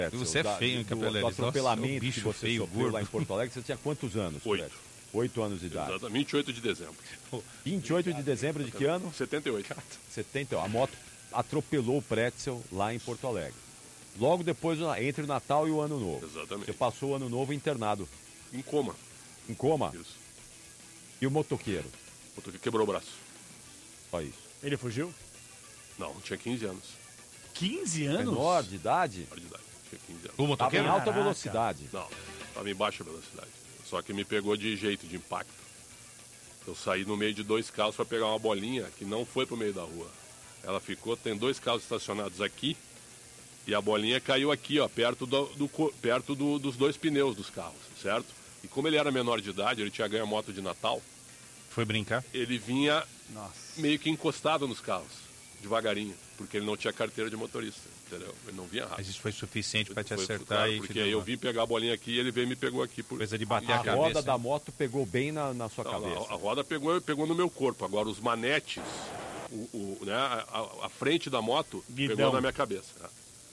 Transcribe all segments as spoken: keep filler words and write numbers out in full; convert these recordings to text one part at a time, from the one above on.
Você é feio, hein, Capelletti? Do atropelamento Nossa, que você feio, sofreu gordo. lá em Porto Alegre, você tinha quantos anos? Oito. Oito anos de idade. Exatamente, vinte e oito de dezembro. vinte e oito de dezembro de que ano? setenta e oito. setenta. A moto atropelou o Pretzel lá em Porto Alegre. Logo depois, entre o Natal e o Ano Novo. Exatamente. Você passou o Ano Novo internado. Em coma. Em coma? Isso. E o motoqueiro? O motoqueiro quebrou o braço. Só isso. Ele fugiu? Não, tinha quinze anos. quinze anos? Menor de idade? Menor de idade. Tinha quinze anos. O motoqueiro? Tava em alta Caraca. velocidade. Não, estava em baixa velocidade. Só que me pegou de jeito, de impacto. Eu saí no meio de dois carros para pegar uma bolinha que não foi pro meio da rua. Ela ficou, tem dois carros estacionados aqui e a bolinha caiu aqui, ó, perto, do, do, perto do, dos dois pneus dos carros, certo? E como ele era menor de idade, ele tinha ganho a moto de Natal, Foi brincar? ele vinha Nossa. meio que encostado nos carros, devagarinho, porque ele não tinha carteira de motorista, entendeu? Ele não vinha rápido. Mas isso foi suficiente para te Foi, acertar claro, e porque te aí eu derrubar. vim pegar a bolinha aqui e ele veio e me pegou aqui. Por... Coisa de bater A a, roda cabeça. da hein? moto pegou bem na, na sua Não, cabeça. não, a roda pegou, pegou no meu corpo. Agora os manetes, o, o, né, a, a frente da moto Guidão. pegou na minha cabeça. Né?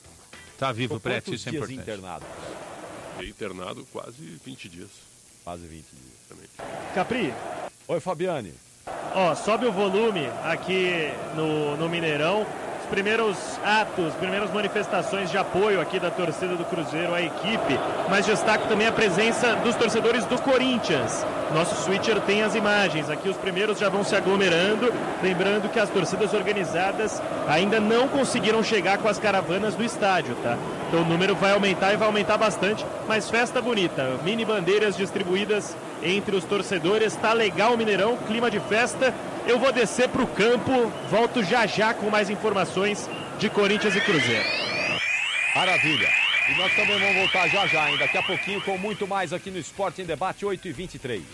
Tá vivo, Ficou Prete, quantos isso é dias importante. internado? Fiquei internado quase vinte dias. Quase vinte dias. Também. Capri, Oi, Fabiane. ó, sobe o volume aqui no, no Mineirão. Os primeiros atos, primeiras manifestações de apoio aqui da torcida do Cruzeiro à equipe, mas destaco também a presença dos torcedores do Corinthians. Nosso switcher tem as imagens, aqui os primeiros já vão se aglomerando, lembrando que as torcidas organizadas ainda não conseguiram chegar com as caravanas do estádio, tá? Então o número vai aumentar e vai aumentar bastante, mas festa bonita, mini bandeiras distribuídas entre os torcedores, tá legal o Mineirão, clima de festa. Eu vou descer pro campo, volto já já com mais informações de Corinthians e Cruzeiro. Maravilha. E nós também vamos voltar já já, hein? Daqui a pouquinho com muito mais aqui no Esporte em Debate, oito e vinte e três.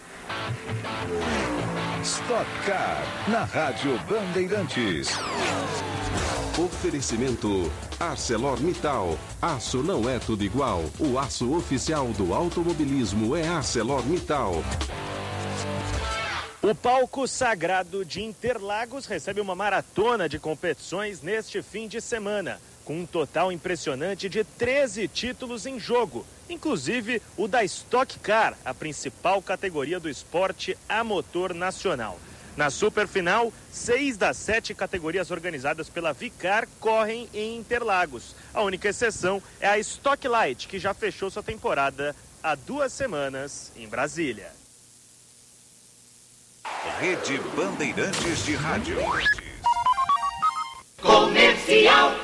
Stock Car, na Rádio Bandeirantes. Oferecimento ArcelorMittal. Aço não é tudo igual. O aço oficial do automobilismo é ArcelorMittal. O palco sagrado de Interlagos recebe uma maratona de competições neste fim de semana, com um total impressionante de treze títulos em jogo, inclusive o da Stock Car, a principal categoria do esporte a motor nacional. Na superfinal, seis das sete categorias organizadas pela Vicar correm em Interlagos. A única exceção é a Stock Light, que já fechou sua temporada há duas semanas em Brasília. Rede Bandeirantes de Rádio. Comercial.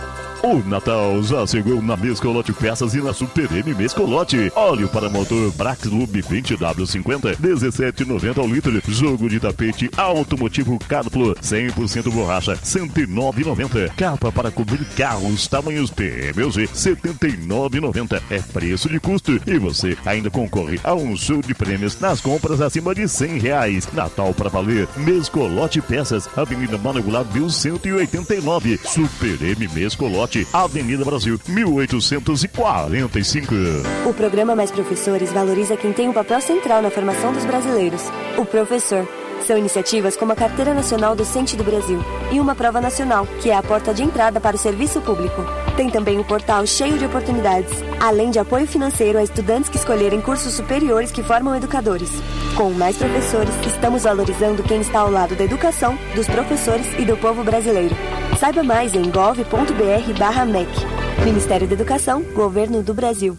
O Natal já chegou na Mescolote Peças e na Super M Mescolote. Óleo para motor Braxlube vinte W cinquenta, dezessete reais e noventa centavos ao litro. Jogo de tapete automotivo Carplo, cem por cento borracha, cento e nove reais e noventa centavos. Capa para cobrir carros tamanhos P M G, setenta e nove reais e noventa centavos. É preço de custo. E você ainda concorre a um show de prêmios nas compras acima de cem reais. Natal para valer. Mescolote Peças, Avenida Manuel Goulart, mil cento e oitenta e nove. Super M Mescolote, Avenida Brasil, mil oitocentos e quarenta e cinco. O programa Mais Professores valoriza quem tem um papel central na formação dos brasileiros, o professor. São iniciativas como a Carteira Nacional Docente do Brasil e uma prova nacional, que é a porta de entrada para o serviço público. Tem também um portal cheio de oportunidades, além de apoio financeiro a estudantes que escolherem cursos superiores que formam educadores. Com Mais Professores, estamos valorizando quem está ao lado da educação, dos professores e do povo brasileiro. Saiba mais em gov ponto br barra M E C. Ministério da Educação, Governo do Brasil.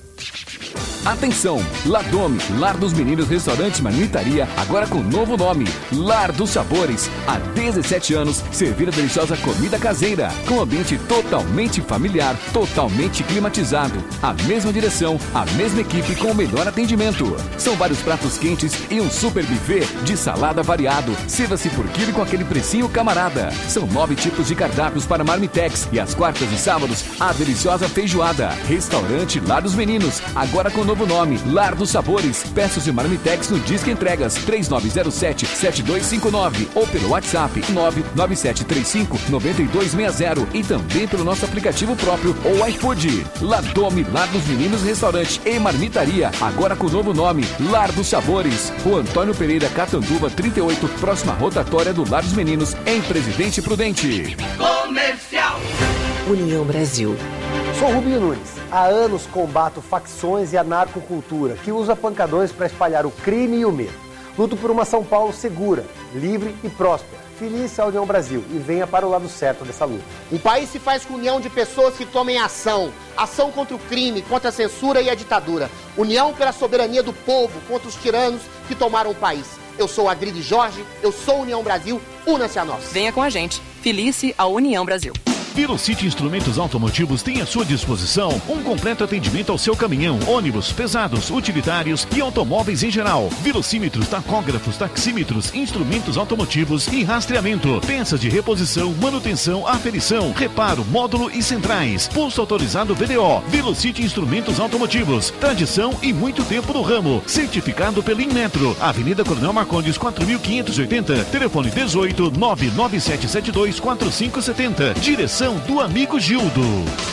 Atenção! Ladome, Lar dos Meninos Restaurante Marmitaria, agora com novo nome, Lar dos Sabores. Há dezessete anos, servir a deliciosa comida caseira, com ambiente totalmente familiar, totalmente climatizado. A mesma direção, a mesma equipe com o melhor atendimento. São vários pratos quentes e um super buffet de salada variado. Sirva-se por quilo com aquele precinho camarada. São nove tipos de cardápios para Marmitex e às quartas e sábados, a deliciosa feijoada. Restaurante Lar dos Meninos, agora com novo nome, Lar dos Sabores. Peças de Marmitex no Disque Entregas três nove zero sete, sete dois cinco nove ou pelo WhatsApp nove nove sete três cinco, nove dois seis zero e também pelo nosso aplicativo próprio ou iFood. Ladome, Lar dos Meninos Restaurante e Marmitaria, agora com novo nome, Lar dos Sabores. Rua Antônio Pereira, Catanduva trinta e oito, próxima rotatória do Lar dos Meninos, em Presidente Prudente. Comercial. União Brasil. sou Rubinho Nunes. Há anos combato facções e a narcocultura, que usa pancadões para espalhar o crime e o medo. Luto por uma São Paulo segura, livre e próspera. Feliz a União Brasil e venha para o lado certo dessa luta. Um país se faz com união de pessoas que tomem ação. Ação contra o crime, contra a censura e a ditadura. União pela soberania do povo contra os tiranos que tomaram o país. Eu sou a Gride Jorge, eu sou União Brasil, una-se a nós. Venha com a gente. Felice a União Brasil. Velocity Instrumentos Automotivos tem à sua disposição um completo atendimento ao seu caminhão, ônibus, pesados, utilitários e automóveis em geral. Velocímetros, tacógrafos, taxímetros, instrumentos automotivos e rastreamento, peças de reposição, manutenção, aferição, reparo, módulo e centrais. Posto autorizado V D O. Velocity Instrumentos Automotivos. Tradição e muito tempo no ramo. Certificado pelo Inmetro. Avenida Coronel Marcondes, quatro mil quinhentos e oitenta. Telefone dezoito, nove nove sete sete dois, quatro cinco sete zero. Direção do amigo Gildo.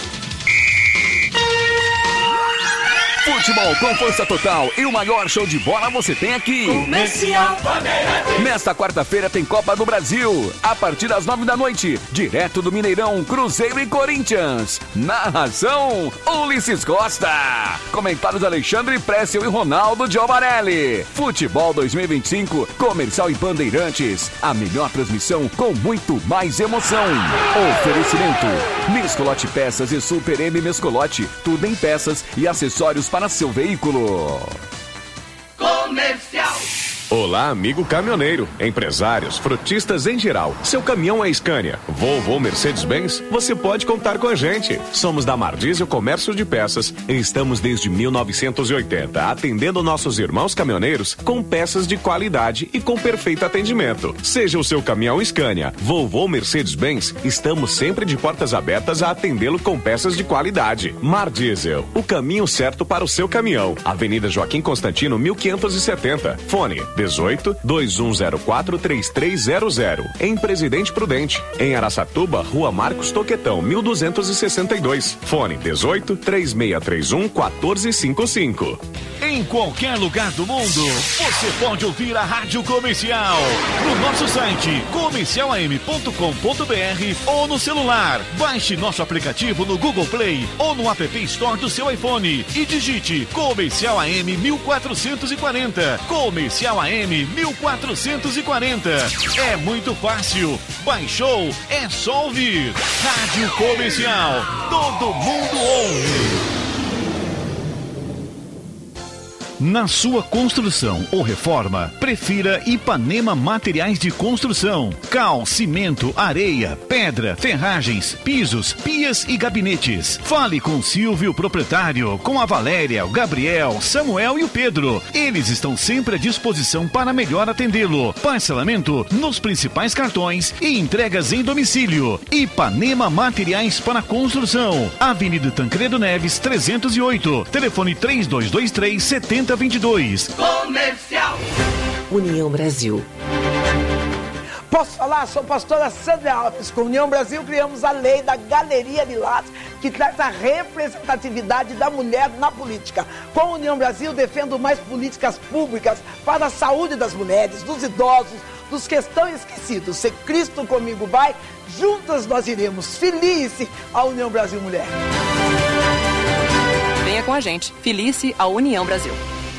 Futebol com força total e o maior show de bola você tem aqui. Comercial Bandeirante. Nesta quarta-feira tem Copa do Brasil, a partir das nove da noite, direto do Mineirão, Cruzeiro e Corinthians. Narração, Ulisses Costa. Comentários Alexandre Précio e Ronaldo Giovarelli. Futebol dois mil e vinte e cinco, Comercial e Bandeirantes. A melhor transmissão com muito mais emoção. Oferecimento, Mescolote Peças e Super M Mescolote. Tudo em peças e acessórios para seu veículo. Comercial. Olá, amigo caminhoneiro, empresários, frotistas em geral. Seu caminhão é Scania, Volvo ou Mercedes-Benz? Você pode contar com a gente. Somos da Mardiesel Comércio de Peças e estamos desde mil novecentos e oitenta atendendo nossos irmãos caminhoneiros com peças de qualidade e com perfeito atendimento. Seja o seu caminhão Scania, Volvo ou Mercedes-Benz, estamos sempre de portas abertas a atendê-lo com peças de qualidade. Mardiesel, o caminho certo para o seu caminhão. Avenida Joaquim Constantino, mil quinhentos e setenta. Fone dezoito, dois um zero quatro, três três zero zero. Em Presidente Prudente. Em Araçatuba, Rua Marcos Toquetão, mil duzentos e sessenta e dois. Fone dezoito, três seis três um, quatro cinco cinco. Em qualquer lugar do mundo, você pode ouvir a Rádio Comercial. No nosso site, comercial a m ponto com ponto b r ou no celular. Baixe nosso aplicativo no Google Play ou no App Store do seu iPhone e digite Comercial A M mil quatrocentos e quarenta. Comercial A M mil quatrocentos e quarenta. É muito fácil. Baixou? É só ouvir. Rádio Comercial. Todo mundo ouve. Na sua construção ou reforma, prefira Ipanema Materiais de Construção. Cal, cimento, areia, pedra, ferragens, pisos, pias e gabinetes. Fale com Silvio, proprietário, com a Valéria, o Gabriel, Samuel e o Pedro. Eles estão sempre à disposição para melhor atendê-lo. Parcelamento nos principais cartões e entregas em domicílio. Ipanema Materiais para Construção. Avenida Tancredo Neves, trezentos e oito. Telefone três dois dois três, sete zero dois dois. Comercial. União Brasil. Posso falar? Sou pastora Sandra Alves. Com União Brasil criamos a lei da Galeria Lilás, que traz a representatividade da mulher na política. Com a União Brasil defendo mais políticas públicas para a saúde das mulheres, dos idosos, dos que estão esquecidos. Se Cristo comigo vai, juntas nós iremos. Felice a União Brasil Mulher. Venha com a gente. Felice a União Brasil.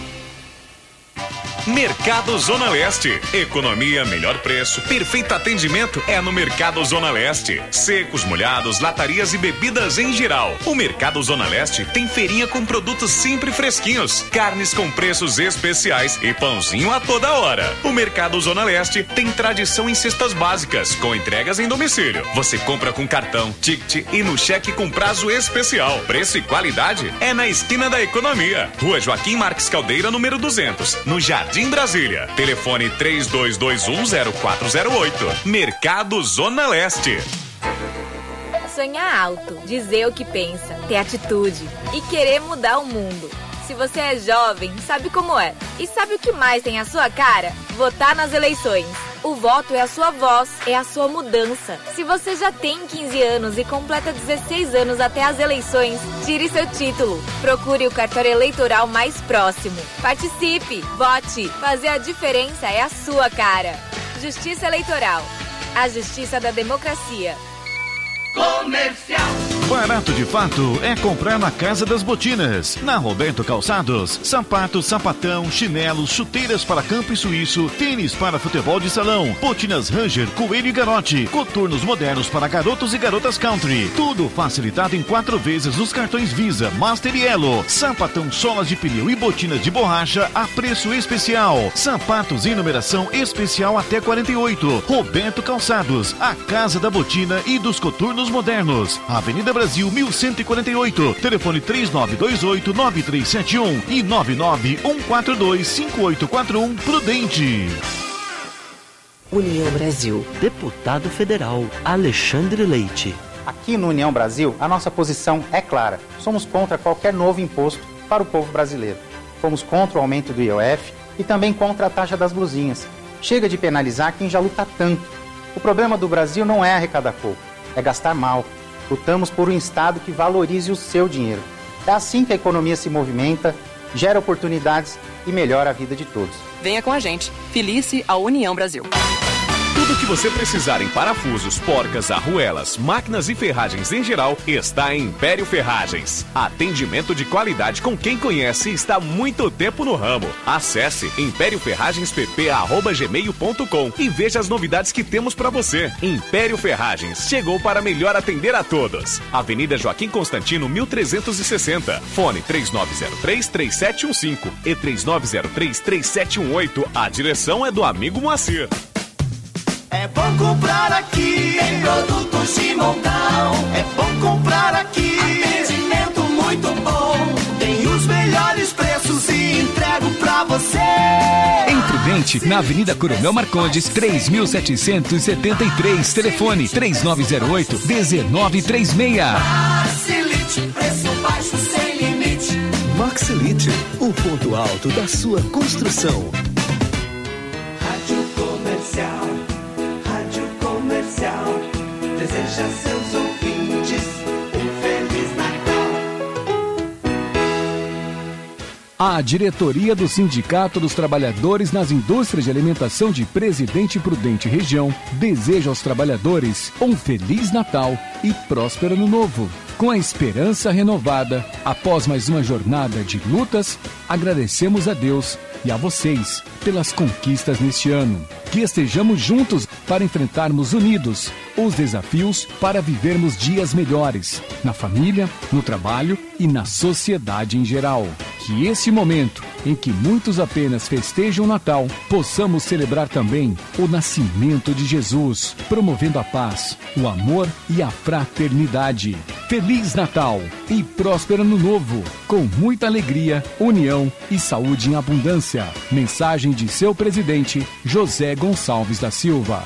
Mercado Zona Leste. Economia, melhor preço, perfeito atendimento é no Mercado Zona Leste. Secos, molhados, latarias e bebidas em geral. O Mercado Zona Leste tem feirinha com produtos sempre fresquinhos, carnes com preços especiais e pãozinho a toda hora. O Mercado Zona Leste tem tradição em cestas básicas, com entregas em domicílio. Você compra com cartão, ticket e no cheque com prazo especial. Preço e qualidade é na esquina da economia. Rua Joaquim Marques Caldeira, número duzentos, no Jardim em Brasília. Telefone três dois dois um, zero quatro zero oito. Mercado Zona Leste. Sonhar alto, dizer o que pensa, ter atitude e querer mudar o mundo. Se você é jovem, sabe como é. E sabe o que mais tem a sua cara? Votar nas eleições. O voto é a sua voz, é a sua mudança. Se você já tem quinze anos e completa dezesseis anos até as eleições, tire seu título. Procure o cartório eleitoral mais próximo. Participe, vote. Fazer a diferença é a sua cara. Justiça Eleitoral. A justiça da democracia. Comercial. Barato de fato é comprar na Casa das Botinas. Na Roberto Calçados, sapatos, sapatão, chinelos, chuteiras para campo e suíço, tênis para futebol de salão, botinas Ranger, coelho e garote, coturnos modernos para garotos e garotas country. Tudo facilitado em quatro vezes nos cartões Visa, Master e Elo. Sapatão, solas de pneu e botinas de borracha a preço especial. Sapatos em numeração especial até quarenta e oito. Roberto Calçados, a Casa da Botina e dos coturnos modernos. Avenida Brasil mil cento e quarenta e oito. Telefone três nove dois oito nove três sete um e nove nove um quatro dois cinco oito quatro um. Prudente. União Brasil. Deputado Federal Alexandre Leite. Aqui no União Brasil, a nossa posição é clara. Somos contra qualquer novo imposto para o povo brasileiro. Fomos contra o aumento do I O F e também contra a taxa das blusinhas. Chega de penalizar quem já luta tanto. O problema do Brasil não é arrecadar pouco, é gastar mal. Lutamos por um Estado que valorize o seu dinheiro. É assim que a economia se movimenta, gera oportunidades e melhora a vida de todos. Venha com a gente. Filice à União Brasil. Tudo que você precisar em parafusos, porcas, arruelas, máquinas e ferragens em geral está em Império Ferragens. Atendimento de qualidade com quem conhece e está há muito tempo no ramo. Acesse império ferragens p p arroba gmail ponto com e veja as novidades que temos para você. Império Ferragens chegou para melhor atender a todos. Avenida Joaquim Constantino, mil trezentos e sessenta. Fone três nove zero três, três sete um cinco e três nove zero três, três sete um oito. A direção é do amigo Moacir. É bom comprar aqui, tem produtos de montão. É bom comprar aqui, atendimento muito bom. Tem os melhores preços e entrego pra você. Em Prudente, na Avenida Coronel Marcondes, três mil setecentos e setenta e três. Telefone três nove zero oito, um nove três seis. Maxilite, preço baixo sem limite. Maxilite, o ponto alto da sua construção. Rádio Comercial. Deseja a seus ouvintes um Feliz Natal. A diretoria do Sindicato dos Trabalhadores nas Indústrias de Alimentação de Presidente Prudente Região deseja aos trabalhadores um Feliz Natal e próspero Ano Novo. Com a esperança renovada, após mais uma jornada de lutas, agradecemos a Deus e a vocês pelas conquistas neste ano. Que estejamos juntos para enfrentarmos unidos os desafios para vivermos dias melhores, na família, no trabalho e na sociedade em geral. Que esse momento, em que muitos apenas festejam o Natal, possamos celebrar também o nascimento de Jesus, promovendo a paz, o amor e a fraternidade. Feliz Natal e próspero Ano Novo, com muita alegria, união e saúde em abundância. Mensagem de seu presidente, José Gonçalves da Silva.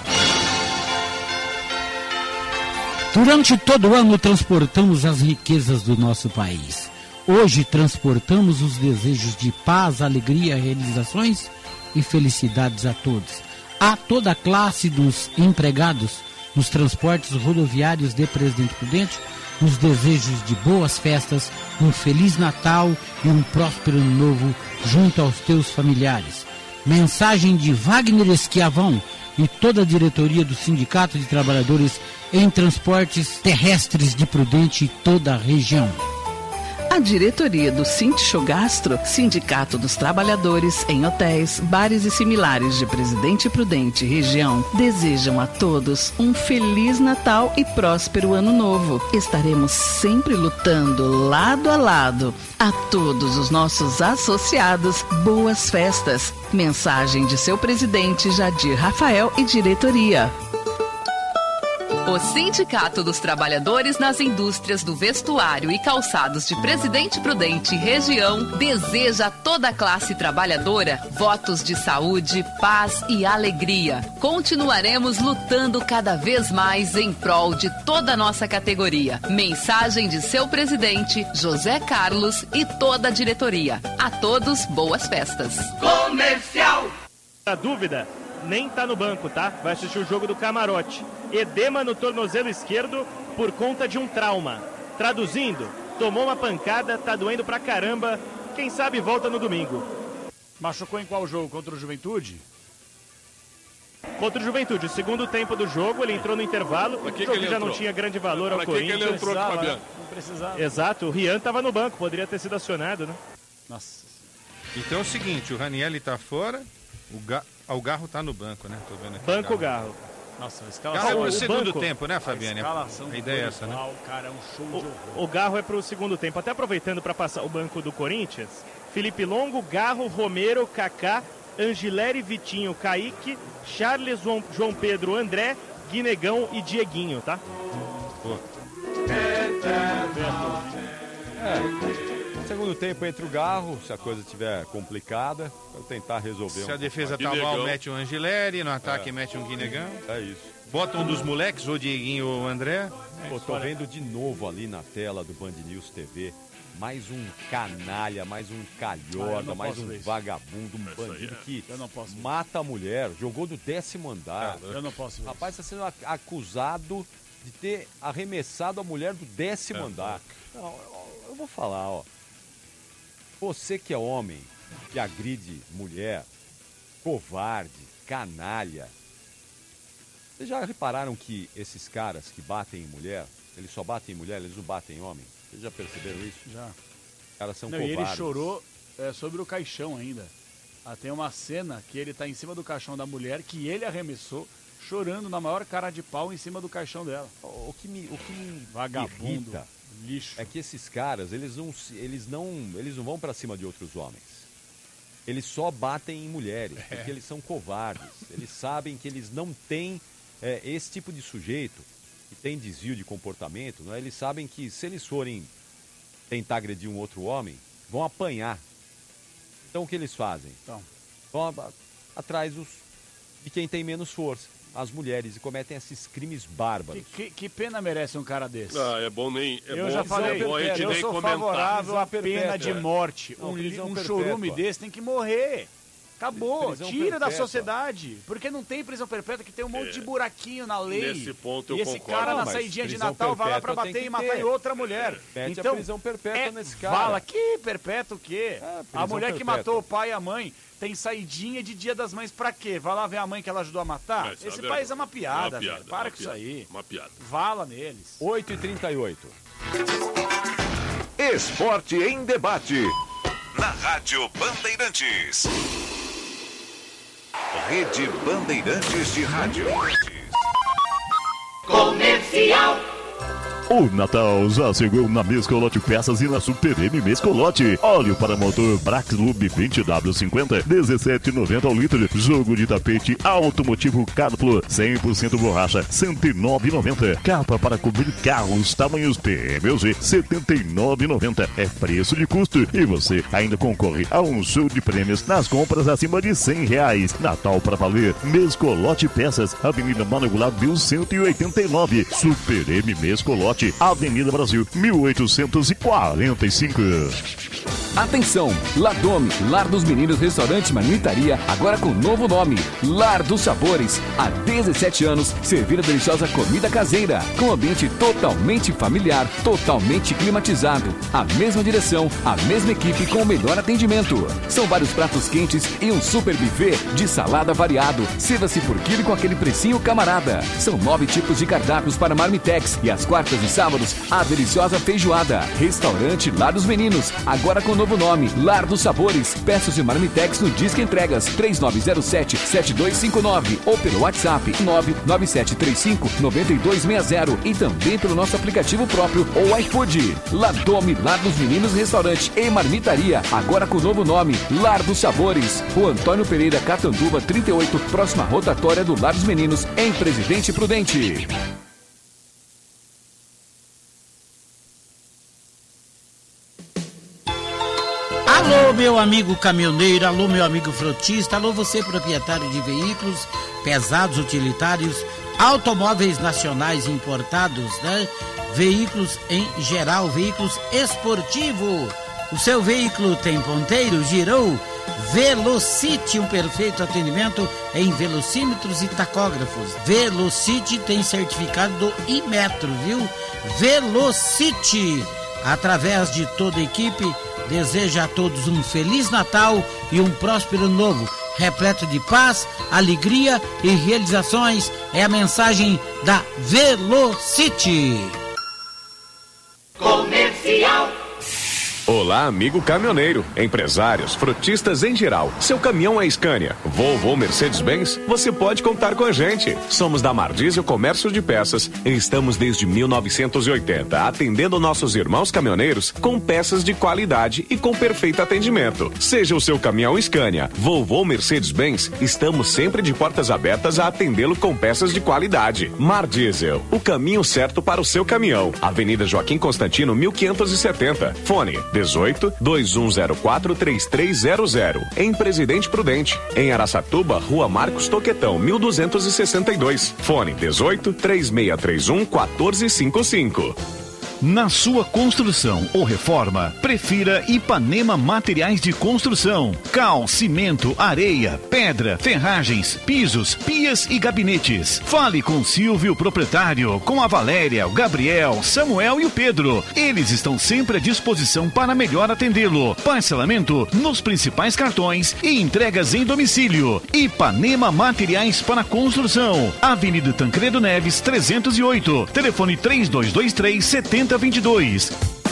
Durante todo o ano transportamos as riquezas do nosso país. Hoje transportamos os desejos de paz, alegria, realizações e felicidades a todos. A toda a classe dos empregados nos transportes rodoviários de Presidente Prudente, os desejos de boas festas, um Feliz Natal e um próspero Ano Novo junto aos teus familiares. Mensagem de Wagner Esquiavão e toda a diretoria do Sindicato de Trabalhadores em Transportes Terrestres de Prudente e toda a região. A diretoria do Sintixogastro, Sindicato dos Trabalhadores em Hotéis, Bares e Similares de Presidente Prudente Região, desejam a todos um Feliz Natal e próspero Ano Novo. Estaremos sempre lutando lado a lado. A todos os nossos associados, boas festas. Mensagem de seu presidente Jadir Rafael e diretoria. O Sindicato dos Trabalhadores nas Indústrias do Vestuário e Calçados de Presidente Prudente Região deseja a toda a classe trabalhadora votos de saúde, paz e alegria. Continuaremos lutando cada vez mais em prol de toda a nossa categoria. Mensagem de seu presidente, José Carlos, e toda a diretoria. A todos, boas festas. Comercial. A dúvida? Nem tá no banco, tá? Vai assistir o jogo do camarote. Edema no tornozelo esquerdo por conta de um trauma. Traduzindo, tomou uma pancada, tá doendo pra caramba. Quem sabe volta no domingo. Machucou em qual jogo? Contra o Juventude? Contra o Juventude, o segundo tempo do jogo, ele entrou no intervalo, o que jogo que já entrou? não tinha grande valor ao Pra que que Corinthians. ele entrou, Fabiano? Não precisava. Exato, o Rian estava no banco, poderia ter sido acionado, né? Nossa. Então é o seguinte, o Ranieri tá fora, o, Ga... ah, o Garro tá no banco, né? Tô vendo aqui. Banco Garro. Nossa, a Garro escalação... é pro o segundo banco- tempo, né, Fabiane? A escalação A ideia é essa, né? O cara é um show de horror. O Garro é para o segundo tempo. Até aproveitando para passar o banco do Corinthians, Felipe Longo, Garro, Romero, Kaká, Angileri, Vitinho, Kaique, Charles, João, João Pedro, André, Guinegão e Dieguinho, tá? Pô. É, segundo tempo entre o Garro, se a coisa estiver complicada, eu tentar resolver. Se um a defesa pouco tá mais. mal, mete o Angileri, no ataque É. mete um Guinegão. É isso. Bota um dos moleques, ou o Dieguinho ou o André. Pô, tô vendo de novo ali na tela do Band News T V, mais um canalha, mais um Ah, eu calhorda, não mais posso um ver isso. vagabundo, um Isso aí bandido é. que Eu não posso ver. mata a mulher, jogou do décimo andar. Eu não posso ver Rapaz, está sendo ac- acusado de ter arremessado a mulher do décimo É. andar. Não, eu, eu vou falar, ó. Você que é homem, que agride mulher, covarde, canalha. Vocês já repararam que esses caras que batem em mulher, eles só batem em mulher, eles não batem em homem? Vocês já perceberam isso? Já. Os caras são Não, e covardes. ele chorou é, sobre o caixão ainda. Ah, tem uma cena que ele tá em cima do caixão da mulher, que ele arremessou, chorando na maior cara de pau em cima do caixão dela. O que me, o que me Vagabundo, irrita lixo. é que esses caras, eles não, se- eles não, eles não vão pra cima de outros homens. Eles só batem em mulheres, É. porque eles são covardes. Eles sabem que eles não têm é, esse tipo de sujeito que tem desvio de comportamento, não é? Eles sabem que se eles forem tentar agredir um outro homem, vão apanhar. Então o que eles fazem? Então. Vão a- atrás dos, de quem tem menos força, as mulheres, e cometem esses crimes bárbaros. Que, que- que pena merece um cara desse? Ah, é bom nem. É eu bom, já falei, é bom a gente eu nem sou comentar. favorável à Prisão pena perpétua. de morte. Não, um li- prisão um perpétua. chorume desse tem que morrer. Acabou, Prisão tira da perpétua. sociedade. Porque não tem prisão perpétua, que tem um monte É. de buraquinho na lei. Nesse ponto eu e esse concordo. cara Não, na mas saidinha de prisão Natal vai lá pra perpétua tem bater que e matar ter. em outra mulher. Mete a então, prisão perpétua é, nesse cara. Fala, que perpétuo o quê? a prisão mulher que perpétua. matou o pai e a mãe tem saidinha de Dia das Mães pra quê? Vai lá ver a mãe que ela ajudou a matar? Mas, Esse é país é uma piada, uma piada, velho. Para uma com piada, isso aí. Uma piada. Vala neles. oito e trinta e oito. Esporte em debate. Na Rádio Bandeirantes. Rede Bandeirantes de Rádio. Comercial. O Natal já chegou na Mescolote Peças e na Super M Mescolote. Óleo para motor Braclub vinte W cinquenta, dezessete e noventa ao litro. Jogo de tapete automotivo Carflo, cem por cento borracha, cento e nove reais e noventa centavos. Capa para cobrir carros tamanhos P M L G, setenta e nove reais e noventa centavos. É preço de custo e você ainda concorre a um show de prêmios nas compras acima de cem reais. Natal para valer. Mescolote Peças, Avenida Mano Goulart, cento e oitenta e nove. Super M Mescolote, Avenida Brasil, mil oitocentos e quarenta e cinco. Atenção! Ladome, Lar dos Meninos Restaurante e Marmitaria, agora com novo nome, Lar dos Sabores. Há dezessete anos, servir a deliciosa comida caseira, com ambiente totalmente familiar, totalmente climatizado. A mesma direção, a mesma equipe com o melhor atendimento. São vários pratos quentes e um super buffet de salada variado. Sirva-se por quilo com aquele precinho camarada. São nove tipos de cardápios para Marmitex e às quartas e sábados, a deliciosa feijoada. Restaurante Lar dos Meninos, agora com novo nome, Lar dos Sabores. Peças de Marmitex no Disque Entregas três nove zero sete, sete dois cinco nove ou pelo WhatsApp nove nove sete três cinco, nove dois seis zero e também pelo nosso aplicativo próprio ou iFood. Ladome, Lar dos Meninos Restaurante e Marmitaria, agora com novo nome, Lar dos Sabores. Rua Antônio Pereira, Catanduva, trinta e oito, próxima rotatória do Lar dos Meninos, em Presidente Prudente. Alô, meu amigo caminhoneiro, alô, meu amigo frotista, alô, você proprietário de veículos pesados, utilitários, automóveis nacionais importados, né? Veículos em geral, veículos esportivos. O seu veículo tem ponteiro, girou? Velocity, um perfeito atendimento em velocímetros e tacógrafos. Velocity tem certificado do Inmetro, viu? Velocity, através de toda a equipe, deseja a todos um Feliz Natal e um próspero Novo. repleto de paz, alegria e realizações. É a mensagem da Velocity. Comercial. Olá, amigo caminhoneiro, empresários, frotistas em geral. Seu caminhão é Scania, Volvo ou Mercedes-Benz? Você pode contar com a gente. Somos da Mar Diesel Comércio de Peças e estamos desde mil novecentos e oitenta atendendo nossos irmãos caminhoneiros com peças de qualidade e com perfeito atendimento. Seja o seu caminhão Scania, Volvo ou Mercedes-Benz, estamos sempre de portas abertas a atendê-lo com peças de qualidade. Mar Diesel, o caminho certo para o seu caminhão. Avenida Joaquim Constantino, mil quinhentos e setenta. Fone dezoito, dois um zero quatro, três três zero zero. Em Presidente Prudente. Em Araçatuba, Rua Marcos Toquetão, mil duzentos e sessenta e dois. Fone dezoito, três seis três um, quatro cinco cinco. Na sua construção ou reforma, prefira Ipanema Materiais de Construção. Cal, cimento, areia, pedra, ferragens, pisos, pias e gabinetes. Fale com Silvio, proprietário, com a Valéria, o Gabriel, Samuel e o Pedro. Eles estão sempre à disposição para melhor atendê-lo. Parcelamento nos principais cartões e entregas em domicílio. Ipanema Materiais para Construção. Avenida Tancredo Neves, trezentos e oito. Telefone três dois dois três, sete zero dois dois.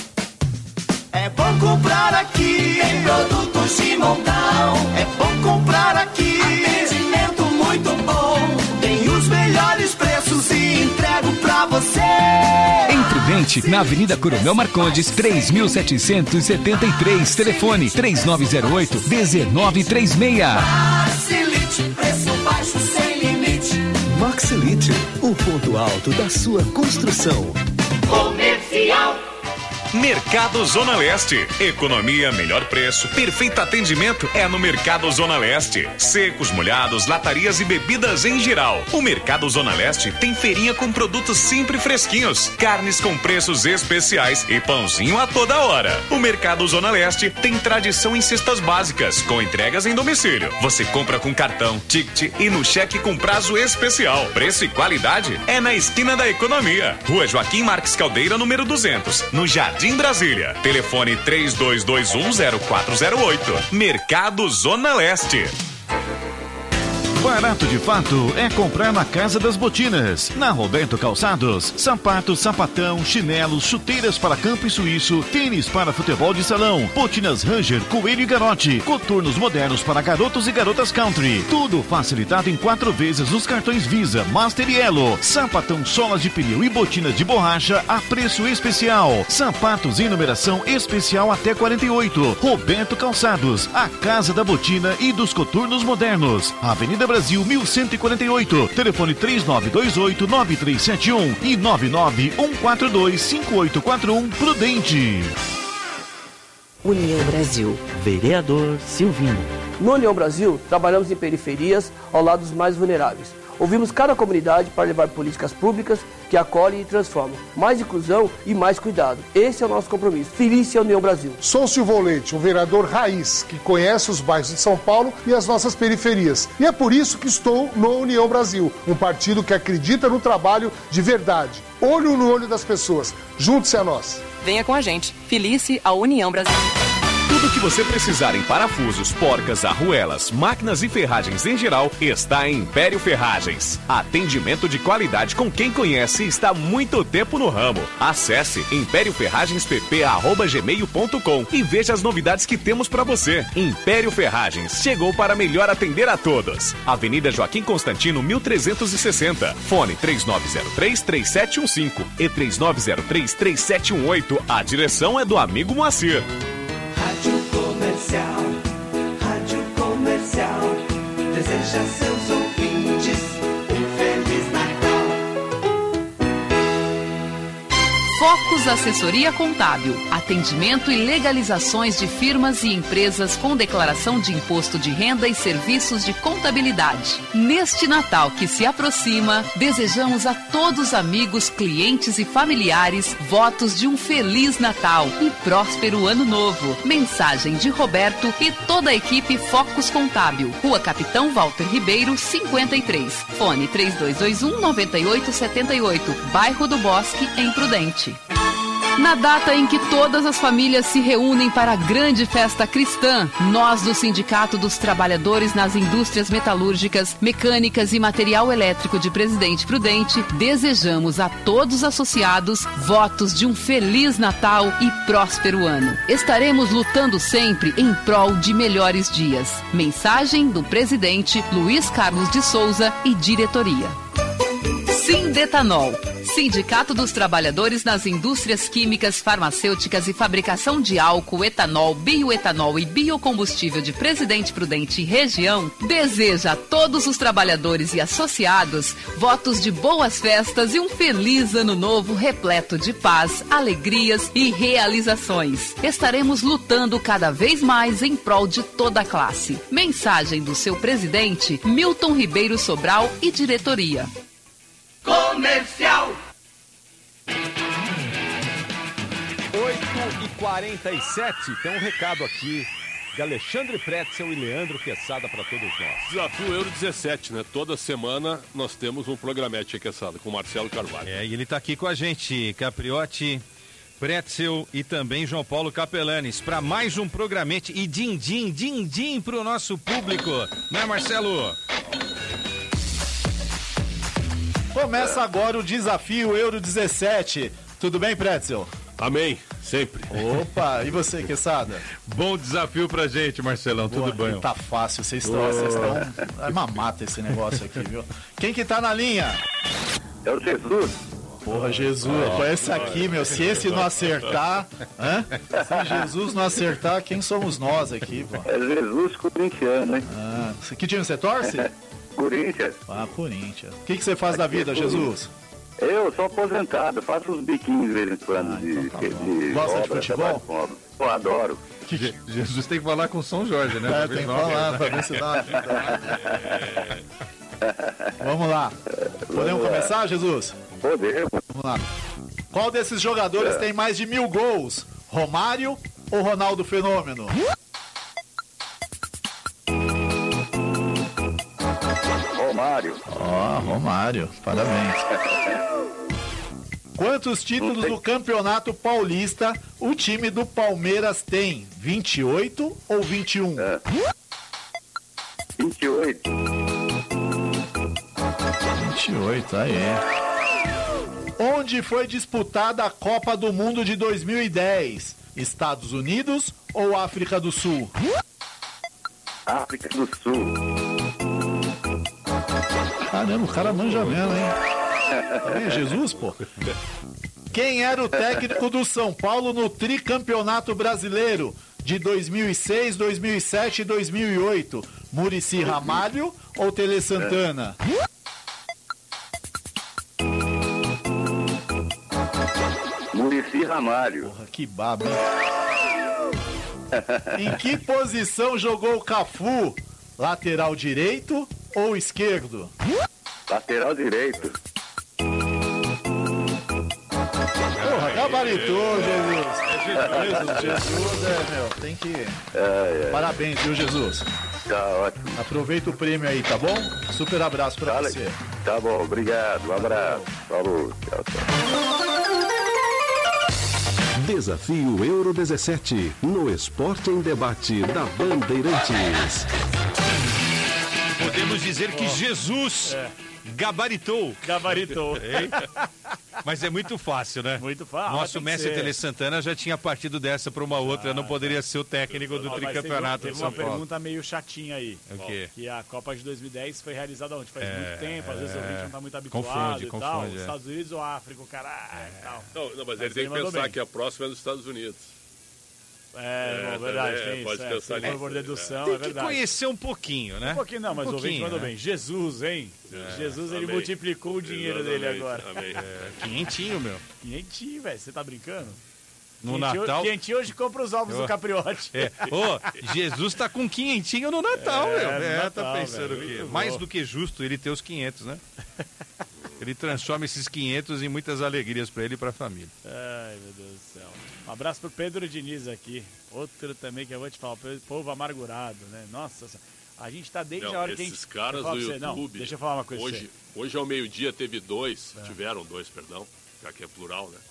É bom comprar aqui, tem produtos de montão. É bom comprar aqui, atendimento muito bom. Tem os melhores preços e entrego pra você. Em Prudente, na Avenida Coronel Marcondes, três mil setecentos e setenta e três. Telefone três nove zero oito, um nove três seis. Maxilite, preço baixo sem limite. Maxilite, o ponto alto da sua construção. Comercial. Mercado Zona Leste. Economia, melhor preço, perfeito atendimento é no Mercado Zona Leste. Secos, molhados, latarias e bebidas em geral. O Mercado Zona Leste tem feirinha com produtos sempre fresquinhos, carnes com preços especiais e pãozinho a toda hora. O Mercado Zona Leste tem tradição em cestas básicas, com entregas em domicílio. Você compra com cartão, ticket e no cheque com prazo especial. Preço e qualidade é na esquina da economia. Rua Joaquim Marques Caldeira, número duzentos, no Jardim em Brasília. Telefone três dois dois um, zero quatro zero oito. Mercado Zona Leste. Barato de fato é comprar na Casa das Botinas. Na Roberto Calçados, sapatos, sapatão, chinelos, chuteiras para campo e suíço, tênis para futebol de salão, botinas Ranger, coelho e garote, coturnos modernos para garotos e garotas country. Tudo facilitado em quatro vezes nos cartões Visa, Master e Elo. Sapatão, solas de pneu e botinas de borracha a preço especial. Sapatos em numeração especial até quarenta e oito. Roberto Calçados, a Casa da Botina e dos coturnos modernos. Avenida Brasil mil cento e quarenta e oito, telefone três nove dois oito, nove três sete um e nove nove um quatro dois, cinco oito quatro um. Prudente. União Brasil. Vereador Silvino. No União Brasil, trabalhamos em periferias ao lado dos mais vulneráveis. Ouvimos cada comunidade para levar políticas públicas que acolhem e transformam. Mais inclusão e mais cuidado. Esse é o nosso compromisso. Feliz União Brasil. Sou Silvão Leite, um vereador raiz que conhece os bairros de São Paulo e as nossas periferias. E é por isso que estou no União Brasil, um partido que acredita no trabalho de verdade. Olho no olho das pessoas. Junte-se a nós. Venha com a gente. Felice a União Brasil. Tudo que você precisar em parafusos, porcas, arruelas, máquinas e ferragens em geral está em Império Ferragens. Atendimento de qualidade com quem conhece e está há muito tempo no ramo. Acesse império ferragens p p arroba gmail ponto com e veja as novidades que temos para você. Império Ferragens chegou para melhor atender a todos. Avenida Joaquim Constantino, mil trezentos e sessenta. Fone três nove zero três, três sete um cinco e três nove zero três, três sete um oito. A direção é do amigo Moacir. Rádio Comercial, Rádio Comercial, deseja seus ouvintes um Feliz Natal. Focus Assessoria Contábil, atendimento e legalizações de firmas e empresas com declaração de imposto de renda e serviços de contabilidade. Neste Natal que se aproxima, desejamos a todos amigos, clientes e familiares votos de um Feliz Natal e próspero Ano Novo. Mensagem de Roberto e toda a equipe Focus Contábil. Rua Capitão Walter Ribeiro, cinquenta e três. Fone três dois dois um, nove oito sete oito. Bairro do Bosque, em Prudente. Na data em que todas as famílias se reúnem para a grande festa cristã, nós do Sindicato dos Trabalhadores nas Indústrias Metalúrgicas, Mecânicas e Material Elétrico de Presidente Prudente desejamos a todos os associados votos de um Feliz Natal e próspero ano. Estaremos lutando sempre em prol de melhores dias. Mensagem do presidente Luiz Carlos de Souza e diretoria. Sindetanol, Sindicato dos Trabalhadores nas Indústrias Químicas, Farmacêuticas e Fabricação de Álcool, Etanol, Bioetanol e Biocombustível de Presidente Prudente Região, deseja a todos os trabalhadores e associados votos de boas festas e um feliz ano novo repleto de paz, alegrias e realizações. Estaremos lutando cada vez mais em prol de toda a classe. Mensagem do seu presidente, Milton Ribeiro Sobral e diretoria. Comercial. oito e quarenta e sete, tem um recado aqui de Alexandre Pretzel e Leandro Quesada para todos nós. Desafio Euro dezessete, né? Toda semana nós temos um programete Quesada com Marcelo Carvalho. É, e ele está aqui com a gente, Capriotti, Pretzel e também João Paulo Capelanes, para mais um programete e din-din, din-din para o nosso público, né, Marcelo? Começa agora o desafio Euro dezessete. Tudo bem, Pretzel? Amém, sempre. Opa, e você, Quesada? Bom desafio pra gente, Marcelão, Boa, tudo bem? Tá fácil, vocês estão, vocês estão... É uma mata esse negócio aqui, viu? Quem que tá na linha? É o Jesus. Porra, Jesus, oh, esse aqui, meu, se esse não acertar, hã? Se Jesus não acertar, quem somos nós aqui, pô? É Jesus corintiano, hein? Ah, que time você torce? Corinthians. Ah, Corinthians. O que, que você faz da vida, Jesus? Eu sou aposentado, faço uns biquinhos de vez em quando. Ah, de, então tá de Gosta obra, de futebol? Eu adoro. Que... Jesus tem que falar com São Jorge, né? É, tem que falar, pra ver se dá. Vamos lá. Podemos começar, Jesus? Podemos. Vamos lá. Qual desses jogadores é. tem mais de mil gols? Romário ou Ronaldo Fenômeno? Romário. Ó, oh, Romário. Parabéns. Quantos títulos do Campeonato Paulista o time do Palmeiras tem? vinte e oito ou vinte e um? É. vinte e oito. vinte e oito, aí. Onde foi disputada a Copa do Mundo de dois mil e dez? Estados Unidos ou África do Sul? África do Sul. Caramba, o cara manja mesmo, hein? É Jesus, pô. Quem era o técnico do São Paulo no tricampeonato brasileiro de dois mil e seis, dois mil e sete e dois mil e oito? Muricy Ramalho ou Tele Santana? Muricy Ramalho. Porra, que baba, hein? Em que posição jogou o Cafu? Lateral direito ou esquerdo? Lateral direito. Porra, gabaritou, Jesus. É Jesus, Jesus, é, meu, tem que... É, é. Parabéns, viu, Jesus? Tá ótimo. Aproveita o prêmio aí, tá bom? Super abraço pra Fala, você. Tá bom, obrigado, um abraço. Falou, tchau, tchau. Desafio Euro dezessete, no Esporte em Debate da Bandeirantes. Podemos dizer que Jesus é. gabaritou. Gabaritou. Mas é muito fácil, né? Muito fácil. Nosso mestre Tele Santana já tinha partido dessa para uma outra, ah, não poderia ser o técnico do tricampeonato de São Paulo. Teve uma pergunta meio chatinha aí. O quê? Que a Copa de dois mil e dez foi realizada onde? Faz é, muito tempo, às vezes o ouvinte não está muito habituado confunde, e confunde, tal. é. Estados Unidos ou África, caralho é. e tal. Não, não, mas ele tem que pensar que a próxima é nos Estados Unidos. É, é bom, verdade, é, tem pode isso. Pensar é, nisso. por dedução, tem é verdade. Tem que conhecer um pouquinho, né? Um pouquinho não, mas um o ouvinte mandou né? bem. Jesus, hein? É, Jesus, ele amém. multiplicou o dinheiro Exatamente, dele agora. É, quinhentinho, meu. Quinhentinho, velho. Você tá brincando? No quinhentinho, Natal... Quinhentinho hoje compra os ovos Eu... do Capriotti. É. Oh, Jesus tá com quinhentinho no Natal, é, meu. É, Natal, tá pensando velho, que mais do que justo ele ter os quinhentos, né? Ele transforma esses quinhentos em muitas alegrias para ele e para a família. Ai, meu Deus do céu. Um abraço pro Pedro Diniz aqui. Outro também que eu vou te falar, o povo amargurado, né? Nossa, a gente tá desde não, a hora que a gente... Esses caras do YouTube... Não, deixa eu falar uma coisa hoje, hoje ao meio-dia teve dois, é. tiveram dois, perdão, já que é plural, né? Sim.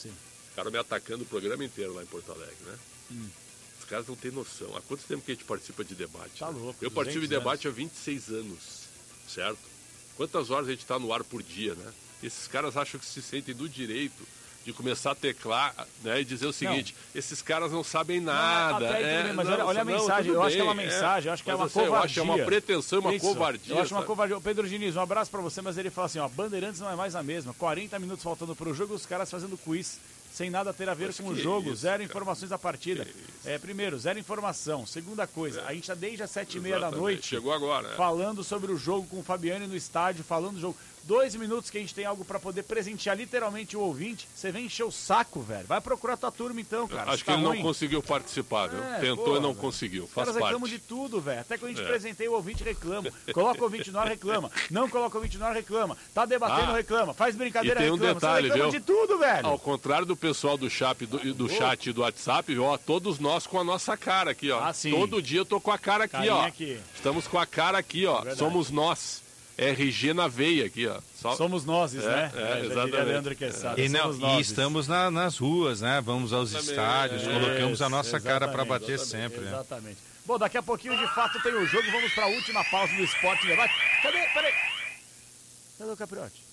Os caras me atacando o programa inteiro lá em Porto Alegre, né? Hum. Os caras não têm noção. Há quanto tempo que a gente participa de debate? Tá né? louco. Eu participo de debate há vinte e seis anos, certo? Quantas horas a gente está no ar por dia, né? Esses caras acham que se sentem do direito de começar a teclar, né, e dizer o seguinte, não. esses caras não sabem nada. Não, é, bem, mas não, olha, olha não, a mensagem, eu bem, acho que é uma mensagem, é, eu acho que é uma assim, covardia. Eu acho que é uma pretensão, uma Isso, covardia. Eu acho uma sabe? covardia. O Pedro Diniz, um abraço pra você, mas ele fala assim, ó, Bandeirantes não é mais a mesma, quarenta minutos faltando pro jogo, os caras fazendo quiz, sem nada ter a ver mas com o jogo, isso, zero cara. informações da partida. É, primeiro, zero informação. Segunda coisa, é. a gente tá desde as sete e meia da noite, chegou agora, é. falando sobre o jogo com o Fabiani no estádio, falando do jogo. Dois minutos que a gente tem algo pra poder presentear literalmente o ouvinte. Você vem encher o saco, velho. Vai procurar tua turma então, cara. Acho tá que ele ruim. não conseguiu participar, viu? É, Tentou porra, e não velho. conseguiu. Os Faz caras parte. reclamam de tudo, velho. Até quando a gente É. presentei o ouvinte, reclama. Coloca o ouvinte no ar, reclama. Não coloca o ouvinte no ar, reclama. Tá debatendo, Ah, reclama. Faz brincadeira, e tem um reclama. detalhe, Você reclama viu? de tudo, velho. Ao contrário do pessoal do chat, do, do chat e do WhatsApp, viu? Ó, todos nós com a nossa cara aqui, ó. Ah, sim. Todo dia eu tô com a cara aqui, Carinha ó. aqui. Estamos com a cara aqui, ó. Verdade. Somos nós. R G na veia aqui, ó. Só... Somos nós, é, né? É, Já diria exatamente. Leandro Quesada, E, não, somos e nós. estamos na- nas ruas, né? Vamos aos Também, estádios, é. colocamos a nossa Isso, cara para exatamente, bater exatamente, sempre. Né? Exatamente. Bom, daqui a pouquinho, de fato, tem o jogo. Vamos para a última pausa do Esporte Debate. Cadê? Peraí. Cadê o Capriotti?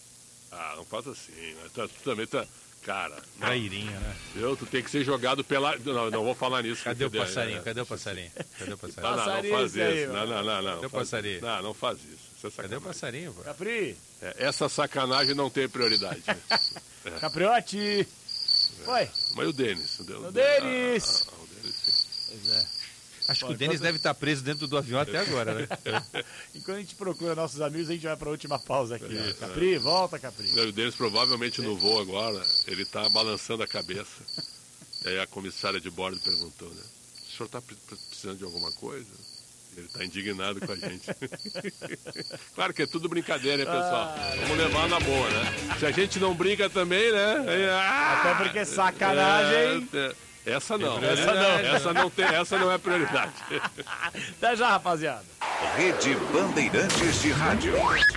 Ah, não faz assim, né? Tu, tu também tá... Cara... não. Trairinha, né? Eu, tu tem que ser jogado pela... Não, não vou falar nisso. Cadê o porque, passarinho? é, Cadê o passarinho? Cadê o Não, passarinho? não, não Passarinho faz isso aí, isso. Não, mano. não, não. não Cadê o faz- passarinho? Não, não faz isso. Isso é Cadê o sacanagem. passarinho, pô? Capri. É, essa sacanagem não tem prioridade. É. Capriotti. Oi. Mas e o Denis? O O Denis. Ah, ah, o Denis, sim. Pois é. Acho Bom, que o Denis enquanto- deve estar preso dentro do avião até agora, né? Enquanto a gente procura nossos amigos, a gente vai para a última pausa aqui. ó. Isso, Capri, volta, Capri. O Denis provavelmente no voo agora, ele tá balançando a cabeça. E aí a comissária de bordo perguntou, né? O senhor tá pre- precisando de alguma coisa? Ele tá indignado com a gente. Claro que é tudo brincadeira, hein, pessoal? Vamos levar na boa, né? Se a gente não brinca também, né? aí, ah, Até porque sacanagem. é, é, essa não. Essa não. Essa não, tem, essa não é prioridade. Até já, rapaziada. Rede Bandeirantes de Rádio.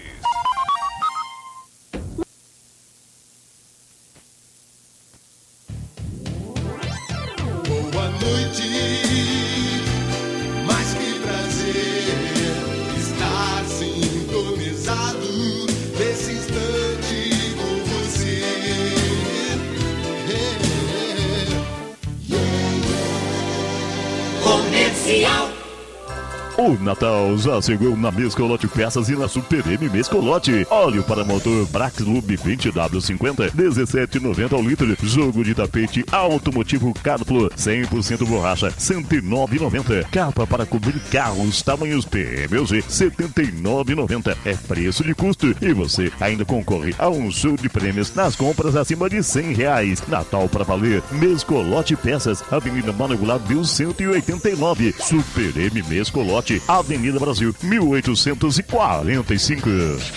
Boa noite, mais que prazer estar sintonizado nesse instante com você. Comercial. O Natal já chegou na Mescolote Peças e na Super M Mescolote. Óleo para motor Braclub vinte W cinquenta, dezessete e noventa ao litro. Jogo de tapete automotivo Carplo, cem por cento borracha, cento e nove e noventa. Capa para cobrir carros tamanhos P M G, setenta e nove e noventa. É preço de custo. E você ainda concorre a um show de prêmios nas compras acima de cem reais. Natal para valer. Mescolote Peças, Avenida Manogular cento e oitenta e nove. Super M Mescolote, Avenida Brasil, mil oitocentos e quarenta e cinco.